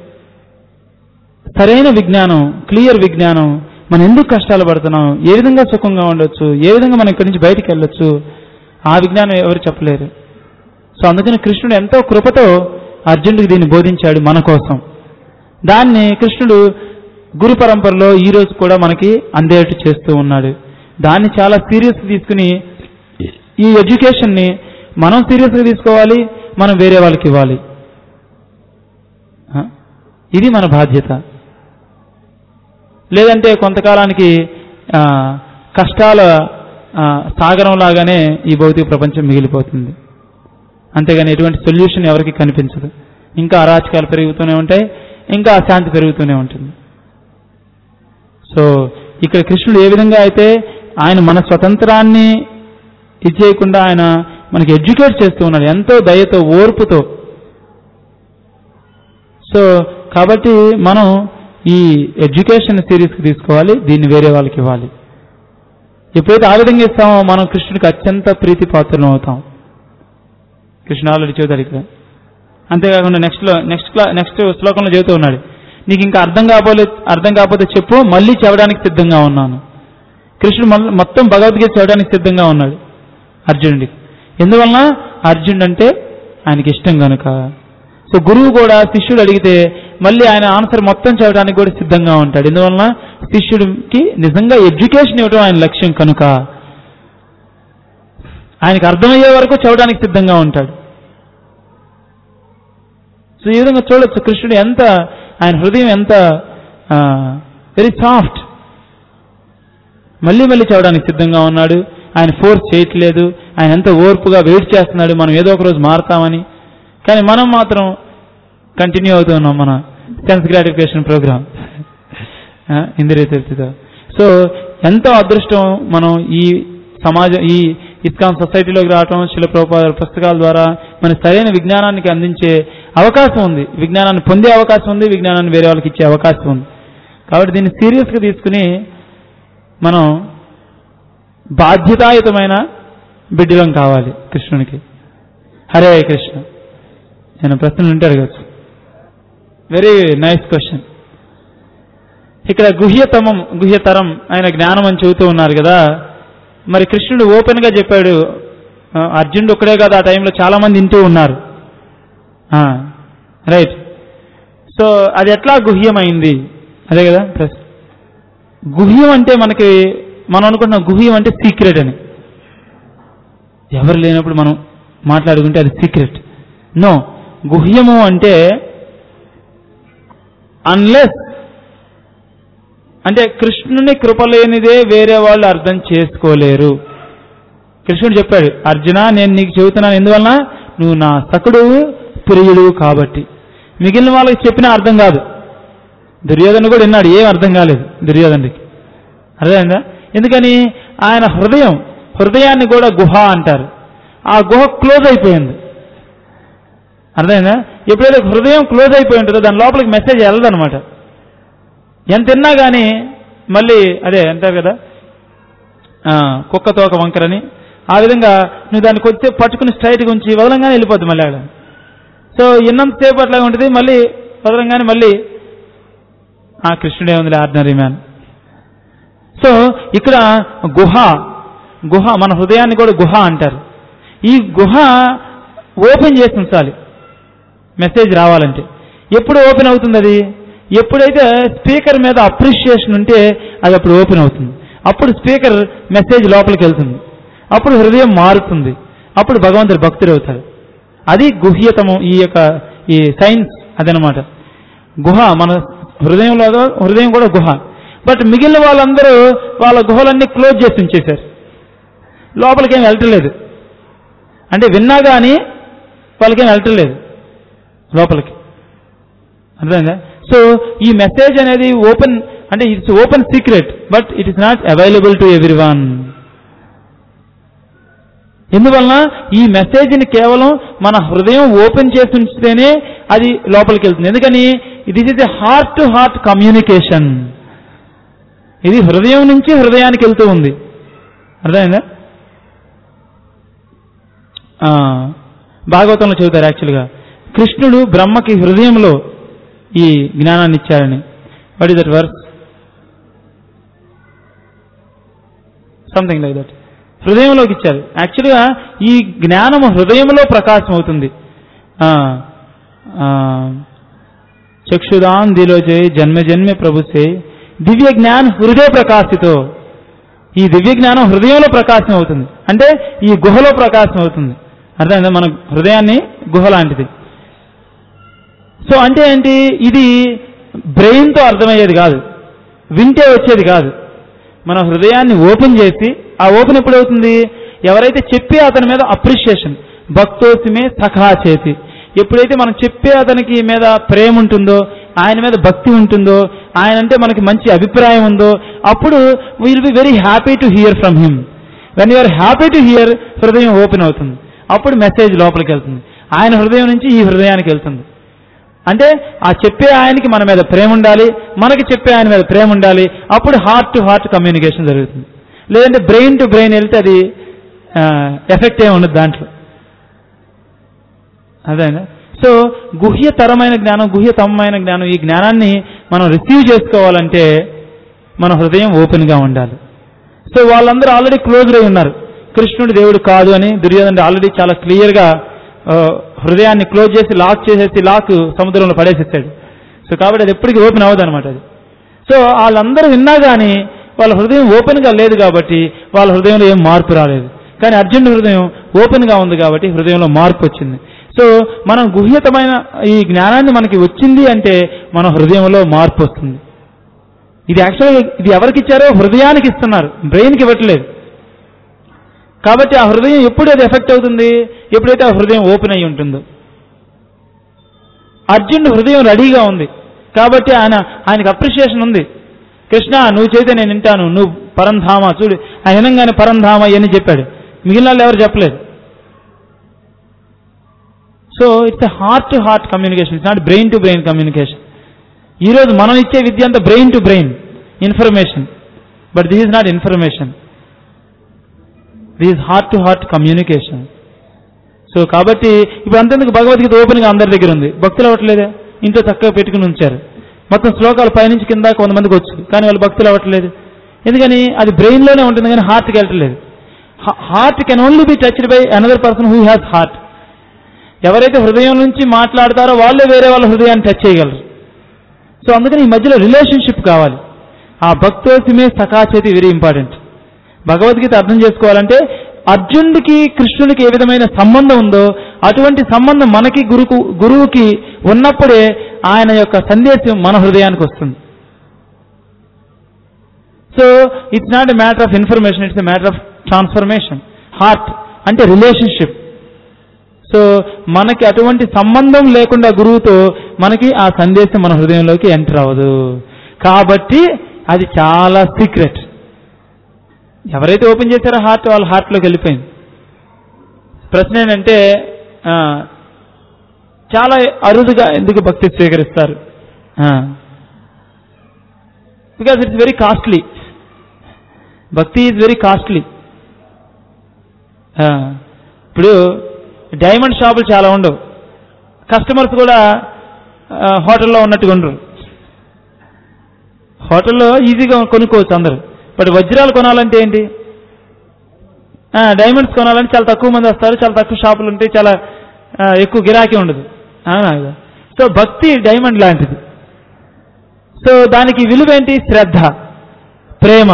సరైన విజ్ఞానం, క్లియర్ విజ్ఞానం, మనం ఎందుకు కష్టాలు పడుతున్నాం, ఏ విధంగా సుఖంగా ఉండొచ్చు, ఏ విధంగా మనం ఇక్కడి నుంచి బయటికి వెళ్ళొచ్చు, ఆ విజ్ఞానం ఎవరు చెప్పలేరు. సో అందుకని కృష్ణుడు ఎంతో కృపతో అర్జునుడికి దీన్ని బోధించాడు మన కోసం. దాన్ని కృష్ణుడు గురు పరంపరలో ఈ రోజు కూడా మనకి అందేట్టు చేస్తూ ఉన్నాడు. దాన్ని చాలా సీరియస్గా తీసుకుని ఈ ఎడ్యుకేషన్ని మనం సీరియస్గా తీసుకోవాలి, మనం వేరే వాళ్ళకి ఇవ్వాలి. ఇది మన బాధ్యత. లేదంటే కొంతకాలానికి కష్టాల సాగరం లాగానే ఈ భౌతిక ప్రపంచం మిగిలిపోతుంది. అంతేగాని ఎటువంటి సొల్యూషన్ ఎవరికి కనిపించదు. ఇంకా అరాచకాలు పెరుగుతూనే ఉంటాయి, ఇంకా అశాంతి పెరుగుతూనే ఉంటుంది. సో ఇక్కడ కృష్ణుడు ఏ విధంగా అయితే ఆయన మన స్వతంత్రాన్ని ఇచ్చేయకుండా ఆయన మనకి ఎడ్యుకేట్ చేస్తూ ఉన్నాడు ఎంతో దయతో, ఓర్పుతో. సో కాబట్టి మనం ఈ ఎడ్యుకేషన్ సీరియస్గా తీసుకోవాలి, దీన్ని వేరే వాళ్ళకి ఇవ్వాలి. ఎప్పుడైతే ఆ విధంగా ఇస్తామో మనం కృష్ణుడికి అత్యంత ప్రీతి పాత్రలు అవుతాం. కృష్ణ ఆల్రెడీ చెబుతాడు ఇక్కడ. అంతేకాకుండా నెక్స్ట్లో నెక్స్ట్ క్లా నెక్స్ట్ శ్లోకంలో చెబుతూ ఉన్నాడు, నీకు ఇంకా అర్థం కాకపోతే అర్థం కాకపోతే చెప్పు, మళ్ళీ చెప్పడానికి సిద్ధంగా ఉన్నాను. కృష్ణుడు మొత్తం భగవద్గీత చదవడానికి సిద్ధంగా ఉన్నాడు అర్జునుడికి. ఎందువలన? అర్జునుడు అంటే ఆయనకి ఇష్టం కనుక. సో గురువు కూడా శిష్యుడు అడిగితే మళ్ళీ ఆయన ఆన్సర్ మొత్తం చదవడానికి కూడా సిద్ధంగా ఉంటాడు. ఎందువలన? శిష్యుడికి నిజంగా ఎడ్యుకేషన్ ఇవ్వడం ఆయన లక్ష్యం కనుక ఆయనకు అర్థమయ్యే వరకు చదవడానికి సిద్ధంగా ఉంటాడు. సో ఈ విధంగా చూడొచ్చు కృష్ణుడు ఎంత, ఆయన హృదయం ఎంత వెరీ సాఫ్ట్. మళ్ళీ మళ్ళీ చదవడానికి సిద్ధంగా ఉన్నాడు, ఆయన ఫోర్స్ చేయట్లేదు, ఆయన ఎంత ఓర్పుగా వెయిట్ చేస్తున్నాడు మనం ఏదో ఒక రోజు మారుతామని. కానీ మనం మాత్రం కంటిన్యూ అవుతున్నాం మన సెన్స్ గ్రాటిఫికేషన్ ప్రోగ్రామ్ ఇంద్రియ తృప్తితో. సో ఎంతో అదృష్టం మనం ఈ సమాజం, ఈ ఇస్కాన్ సొసైటీలోకి రావటం, శిల ప్రభుపాద పుస్తకాల ద్వారా మన సరైన విజ్ఞానానికి అందించే అవకాశం ఉంది, విజ్ఞానాన్ని పొందే అవకాశం ఉంది, విజ్ఞానాన్ని వేరే వాళ్ళకి ఇచ్చే అవకాశం ఉంది. కాబట్టి దీన్ని సీరియస్గా తీసుకుని మనం బాధ్యతాయుతమైన బిడ్డలం కావాలి కృష్ణునికి. హరే కృష్ణ. నేను ప్రశ్నలు ఉంటే అడగచ్చు. Very nice question. ఇక్కడ గుహ్యతమం గుహ్యతరం ఆయన జ్ఞానం అని చెబుతూ ఉన్నారు కదా. మరి కృష్ణుడు ఓపెన్ గా చెప్పాడు, అర్జునుడు ఒక్కడే కాదు, ఆ టైంలో చాలా మంది వింటూ ఉన్నారు. రైట్. సో అది ఎట్లా గుహ్యమైంది? అదే కదా ప్రశ్న. గుహ్యం అంటే మనకి మనం అనుకుంటున్నాం గుహ్యం అంటే సీక్రెట్ అని. ఎవరు లేనప్పుడు మనం మాట్లాడుకుంటే అది సీక్రెట్. నో, గుహ్యము అంటే అన్లెస్ అంటే కృష్ణుని కృప లేనిదే వేరే వాళ్ళు అర్థం చేసుకోలేరు. కృష్ణుడు చెప్పాడు, అర్జున నేను నీకు చెబుతున్నాను ఎందువలన, నువ్వు నా సకుడు ప్రియుడు కాబట్టి. మిగిలిన వాళ్ళకి చెప్పినా అర్థం కాదు. దుర్యోధను కూడా విన్నాడు, ఏం అర్థం కాలేదు దుర్యోధనుడికి. అర్థమైందా? ఎందుకని ఆయన హృదయం హృదయాన్ని కూడా గుహ అంటారు. ఆ గుహ క్లోజ్ అయిపోయింది. అర్థమైందా? ఎప్పుడైతే హృదయం క్లోజ్ అయిపోయి ఉంటుందో దాని లోపలికి మెసేజ్ వెళ్ళదనమాట. ఎంత తిన్నా కానీ మళ్ళీ అదే అంటారు కదా, కుక్క తోక వంకరని. ఆ విధంగా నువ్వు దాన్ని కొద్దిసేపు పట్టుకుని స్ట్రైట్గా ఉంచి వదలంగానే వెళ్ళిపోద్ది మళ్ళీ అక్కడ. సో ఎన్నంతసేపు అట్లాగే ఉంటుంది, మళ్ళీ వదలంగానే మళ్ళీ ఆ కృష్ణుడే ఉంది ఆర్డినరీ మ్యాన్. సో ఇక్కడ గుహ గుహ మన హృదయాన్ని కూడా గుహ అంటారు. ఈ గుహ ఓపెన్ చేసి ఉంచాలి మెసేజ్ రావాలంటే. ఎప్పుడు ఓపెన్ అవుతుంది అది? ఎప్పుడైతే స్పీకర్ మీద అప్రిషియేషన్ ఉంటే అది అప్పుడు ఓపెన్ అవుతుంది. అప్పుడు స్పీకర్ మెసేజ్ లోపలికి వెళ్తుంది. అప్పుడు హృదయం మారుతుంది. అప్పుడు భగవంతుడు భక్తుడు అవుతాడు. అది గుహ్యతము. ఈ యొక్క ఈ సైన్స్ అదనమాట. గుహ మన హృదయంలో హృదయం కూడా గుహ. బట్ మిగిలిన వాళ్ళందరూ వాళ్ళ గుహలన్నీ క్లోజ్ చేసి ఉంచేశారు. లోపలికేం వెళ్ళట్లేదు. అంటే విన్నా కానీ వాళ్ళకేం వెళ్ళట్లేదు లోపలికి. అర్థమైందా? సో ఈ మెసేజ్ అనేది ఓపెన్ అంటే it's open secret, but it is not available to everyone. ఎందువలన ఈ మెసేజ్ని కేవలం మన హృదయం ఓపెన్ చేసి ఉంచితేనే అది లోపలికి వెళ్తుంది. ఎందుకని this is a heart to heart communication. ఇది హృదయం నుంచి హృదయానికి వెళ్తూ ఉంది. అర్థమైందా? భాగవతంలో చెబుతారు యాక్చువల్గా కృష్ణుడు బ్రహ్మకి హృదయంలో ఈ జ్ఞానాన్ని ఇచ్చారని. What is that verse? Something like that. హృదయంలోకి ఇచ్చారు. యాక్చువల్గా ఈ జ్ఞానము హృదయంలో ప్రకాశం అవుతుంది. చక్షుదాన్ దిలోచే జన్మ జన్మే ప్రభుసే దివ్య జ్ఞాన్ హృదయ ప్రకాశితో. ఈ దివ్య జ్ఞానం హృదయంలో ప్రకాశం అవుతుంది. అంటే ఈ గుహలో ప్రకాశం అవుతుంది. అర్థమైందా? మన హృదయాన్ని గుహ లాంటిది. సో అంటే ఏంటి? ఇది బ్రెయిన్తో అర్థమయ్యేది కాదు, వింటే వచ్చేది కాదు. మన హృదయాన్ని ఓపెన్ చేసి, ఆ ఓపెన్ ఎప్పుడవుతుంది? ఎవరైతే చెప్పే అతని మీద అప్రిషియేషన్, భక్తోసిమే సఖా చేతి, ఎప్పుడైతే మనం చెప్పే అతనికి మీద ప్రేమ ఉంటుందో, ఆయన మీద భక్తి ఉంటుందో, ఆయన అంటే మనకి మంచి అభిప్రాయం ఉందో, అప్పుడు will be very happy to hear from him. When you're happy to hear, హృదయం ఓపెన్ అవుతుంది. అప్పుడు మెసేజ్ లోపలికి వెళ్తుంది. ఆయన హృదయం నుంచి ఈ హృదయానికి వెళ్తుంది. అంటే ఆ చెప్పే ఆయనకి మన మీద ప్రేమ ఉండాలి, మనకి చెప్పే ఆయన మీద ప్రేమ ఉండాలి. అప్పుడు హార్ట్ టు హార్ట్ కమ్యూనికేషన్ జరుగుతుంది. లేదంటే బ్రెయిన్ టు బ్రెయిన్ వెళ్తే అది ఎఫెక్ట్ ఏమి ఉండదు దాంట్లో. అదేనా? సో గుహ్యతరమైన జ్ఞానం, గుహ్యతమైన జ్ఞానం, ఈ జ్ఞానాన్ని మనం రిసీవ్ చేసుకోవాలంటే మన హృదయం ఓపెన్గా ఉండాలి. సో వాళ్ళందరూ ఆల్రెడీ క్లోజ్ అయి ఉన్నారు. కృష్ణుడు దేవుడు కాదు అని దుర్యోధనుడు ఆల్రెడీ చాలా క్లియర్గా హృదయాన్ని క్లోజ్ చేసి లాక్ చేసేసి లాక్ సముద్రంలో పడేసేస్తాడు. సో కాబట్టి అది ఎప్పటికీ ఓపెన్ అవ్వదు అనమాట అది. సో వాళ్ళందరూ విన్నా కానీ వాళ్ళ హృదయం ఓపెన్గా లేదు కాబట్టి వాళ్ళ హృదయంలో ఏం మార్పు రాలేదు. కానీ అర్జునుడి హృదయం ఓపెన్గా ఉంది కాబట్టి హృదయంలో మార్పు వచ్చింది. సో మనం గుహ్యతమైన ఈ జ్ఞానాన్ని మనకి వచ్చింది అంటే మన హృదయంలో మార్పు వస్తుంది. ఇది యాక్చువల్గా ఇది ఎవరికి ఇచ్చారో హృదయానికి ఇస్తున్నారు, బ్రెయిన్కి ఇవ్వట్లేదు. కాబట్టి ఆ హృదయం ఎప్పుడు అది ఎఫెక్ట్ అవుతుంది? ఎప్పుడైతే ఆ హృదయం ఓపెన్ అయ్యి ఉంటుందో. అర్జునుడి హృదయం రెడీగా ఉంది కాబట్టి ఆయన ఆయనకు అప్రిషియేషన్ ఉంది. కృష్ణ నువ్వు చేస్తే నేను వింటాను, నువ్వు పరంధామ చూడు, ఆయన వినంగానే పరంధామ అని చెప్పాడు. మిగిలిన వాళ్ళు ఎవరు చెప్పలేదు. So it's a heart to heart communication, it's not brain to brain communication. ఈరోజు మనం ఇచ్చే విద్య అంతా brain to brain information, but this is not information, this is heart to heart communication. So కాబట్టి ఇప్పుడు అంతెందుకు భగవద్గీత ఓపెన్గా అందరి దగ్గర ఉంది, భక్తులు అవ్వట్లేదే. ఇంట్లో చక్కగా పెట్టుకుని ఉంచారు. మొత్తం శ్లోకాలు పైనుంచి కింద కొంతమందికి వచ్చు, కానీ వాళ్ళు భక్తులు అవ్వట్లేదు. ఎందుకని? అది బ్రెయిన్లోనే ఉంటుంది కానీ హార్ట్కి వెళ్ళట్లేదు. Heart can only be touched by another person who has heart. ఎవరైతే హృదయం నుంచి మాట్లాడతారో వాళ్ళే వేరే వాళ్ళ హృదయాన్ని టచ్ చేయగలరు. సో అందుకని ఈ మధ్యలో రిలేషన్షిప్ కావాలి. ఆ భక్తోసిమే సఖాచేతి వెరీ ఇంపార్టెంట్. భగవద్గీత అర్థం చేసుకోవాలంటే అర్జునుడికి కృష్ణుడికి ఏ విధమైన సంబంధం ఉందో అటువంటి సంబంధం మనకి గురుకు గురువుకి ఉన్నప్పుడే ఆయన యొక్క సందేశం మన హృదయానికి వస్తుంది. So it's not a matter of information, it's a matter of transformation. Heart అంటే రిలేషన్షిప్. సో మనకి అటువంటి సంబంధం లేకుండా గురువుతో మనకి ఆ సందేశం మన హృదయంలోకి ఎంటర్ అవ్వదు. కాబట్టి అది చాలా సీక్రెట్. ఎవరైతే ఓపెన్ చేశారో హార్ట్, వాళ్ళ హార్ట్లోకి వెళ్ళిపోయింది. ప్రశ్న ఏంటంటే చాలా అరుదుగా ఎందుకు భక్తి స్వీకరిస్తారు? Because it's very costly. Bhakti is very costly. ఇప్పుడు డైమండ్ షాపులు చాలా ఉండవు, కస్టమర్స్ కూడా హోటల్లో ఉన్నట్టుగా ఉండరు. హోటల్లో ఈజీగా కొనుక్కోవచ్చు అందరూ, బట్ వజ్రాలు కొనాలంటే ఏంటి? డైమండ్స్ కొనాలంటే చాలా తక్కువ మంది వస్తారు, చాలా తక్కువ షాపులు ఉంటాయి, చాలా ఎక్కువ గిరాకీ ఉండదు. సో భక్తి డైమండ్ లాంటిది. సో దానికి విలువ ఏంటి? శ్రద్ధ, ప్రేమ.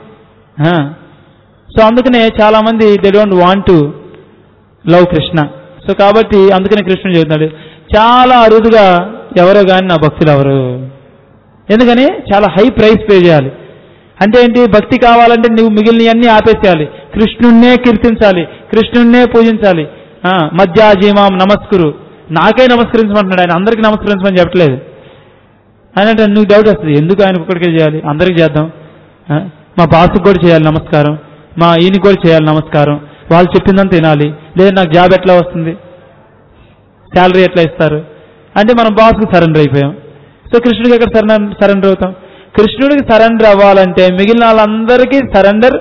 సో అందుకనే చాలా మంది they don't want to love Krishna. So కాబట్టి అందుకనే కృష్ణుడు చెబుతున్నాడు చాలా అరుదుగా ఎవరో కానీ నా భక్తులు ఎవరు. ఎందుకని? చాలా హై ప్రైస్ పే చేయాలి. అంటే ఏంటి? భక్తి కావాలంటే నువ్వు మిగిలినవన్నీ ఆపేసేయాలి, కృష్ణుణ్ణే కీర్తించాలి, కృష్ణుణ్ణే పూజించాలి. మధ్యాజీమాం నమస్కురు, నాకే నమస్కరించమంటున్నాడు ఆయన, అందరికీ నమస్కరించమని చెప్పట్లేదు. ఆయన అంటే నువ్వు డౌట్ వస్తుంది, ఎందుకు ఆయన ఒక్కడికే చేయాలి, అందరికి చేద్దాం. మా బాసుకు కూడా చేయాలి నమస్కారం, మా ఈయనకి కూడా చేయాలి నమస్కారం, వాళ్ళు చెప్పిందంతా తినాలి, లేదా నాకు జాబ్ ఎట్లా వస్తుంది, శాలరీ ఎట్లా ఇస్తారు అంటే మనం బాస్కు సరెండర్ అయిపోయాం. సో కృష్ణుడికి ఎక్కడ సరెండర్ సరెండర్ అవుతాం? కృష్ణుడికి సరెండర్ అవ్వాలంటే మిగిలిన వాళ్ళందరికీ సరెండర్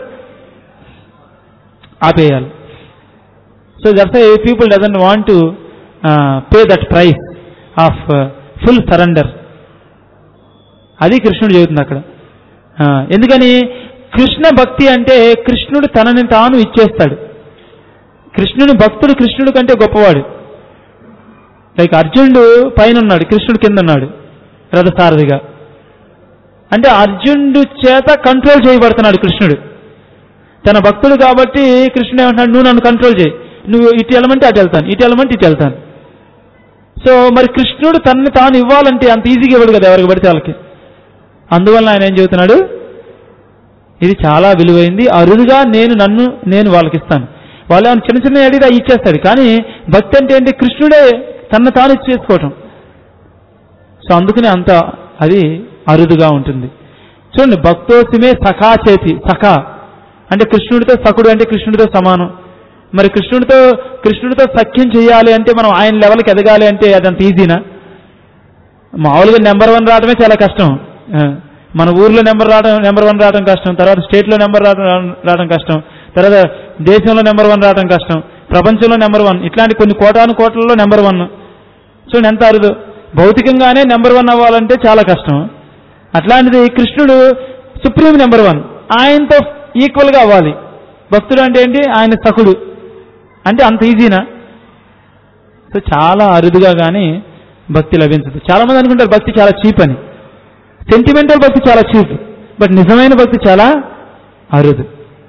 ఆపేయాలి. So that's why people doesn't want to pay that price of full surrender. అది కృష్ణుడు చెబుతుంది అక్కడ. ఎందుకని? కృష్ణ భక్తి అంటే కృష్ణుడు తనని తాను ఇచ్చేస్తాడు. కృష్ణుని భక్తుడు కృష్ణుడి కంటే గొప్పవాడు. లైక్ అర్జునుడు పైన ఉన్నాడు, కృష్ణుడు కింద ఉన్నాడు రథసారథిగా. అంటే అర్జునుడు చేత కంట్రోల్ చేయబడుతున్నాడు కృష్ణుడు. తన భక్తుడు కాబట్టి కృష్ణుడు ఏమంటున్నాడు, నువ్వు నన్ను కంట్రోల్ చేయి, నువ్వు ఇటు ఎలమంటే అటు వెళ్తాను, ఇటు ఎలమంటే ఇటు వెళ్తాను. సో మరి కృష్ణుడు తనని తాను ఇవ్వాలంటే అంత ఈజీగా ఇవ్వడు కదా ఎవరికి పడితే వాళ్ళకి. అందువల్ల ఆయన ఏం చెబుతున్నాడు, ఇది చాలా విలువైంది, అరుదుగా నేను నన్ను నేను వాళ్ళకి ఇస్తాను. వాళ్ళు ఏమైనా చిన్న చిన్న అడిగితే ఇచ్చేస్తాడు. కానీ భక్తి అంటే ఏంటి? కృష్ణుడే తన తాను ఇచ్చేసుకోవటం. సో అందుకని అంత అది అరుదుగా ఉంటుంది. చూడండి, భక్తోసిమే సఖా చేతి. సఖా అంటే కృష్ణుడితో, సఖుడు అంటే కృష్ణుడితో సమానం. మరి కృష్ణుడితో కృష్ణుడితో సఖ్యం చేయాలి అంటే మనం ఆయన లెవెల్కి ఎదగాలి అంటే అదంత ఈజీనా? మామూలుగా నెంబర్ వన్ రావడమే చాలా కష్టం. మన ఊర్లో నెంబర్ రావడం నెంబర్ వన్ రావడం కష్టం, తర్వాత స్టేట్లో నెంబర్ రావడం రావడం కష్టం, తర్వాత దేశంలో నెంబర్ వన్ రావడం కష్టం, ప్రపంచంలో నెంబర్ వన్, ఇట్లాంటి కొన్ని కోటాను కోట్లలో నెంబర్ వన్. చూడండి ఎంత అరుదు. భౌతికంగానే నెంబర్ వన్ అవ్వాలంటే చాలా కష్టం. అట్లాంటిది కృష్ణుడు సుప్రీం నెంబర్ వన్, ఆయనతో ఈక్వల్గా అవ్వాలి. భక్తుడు అంటే ఏంటి? ఆయన సఖుడు అంటే అంత ఈజీనా? సో చాలా అరుదుగా కానీ భక్తి లభించదు. చాలా మంది అనుకుంటారు భక్తి చాలా చీప్ అని. సెంటిమెంటల్ భక్తి చాలా చీప్, బట్ నిజమైన భక్తి చాలా అరుదు.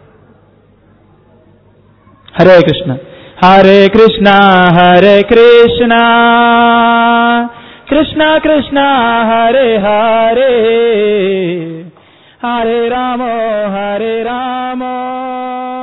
హరే కృష్ణ హరే కృష్ణ హరే కృష్ణ కృష్ణ కృష్ణ హరే హరే హరే రామ హరే రామ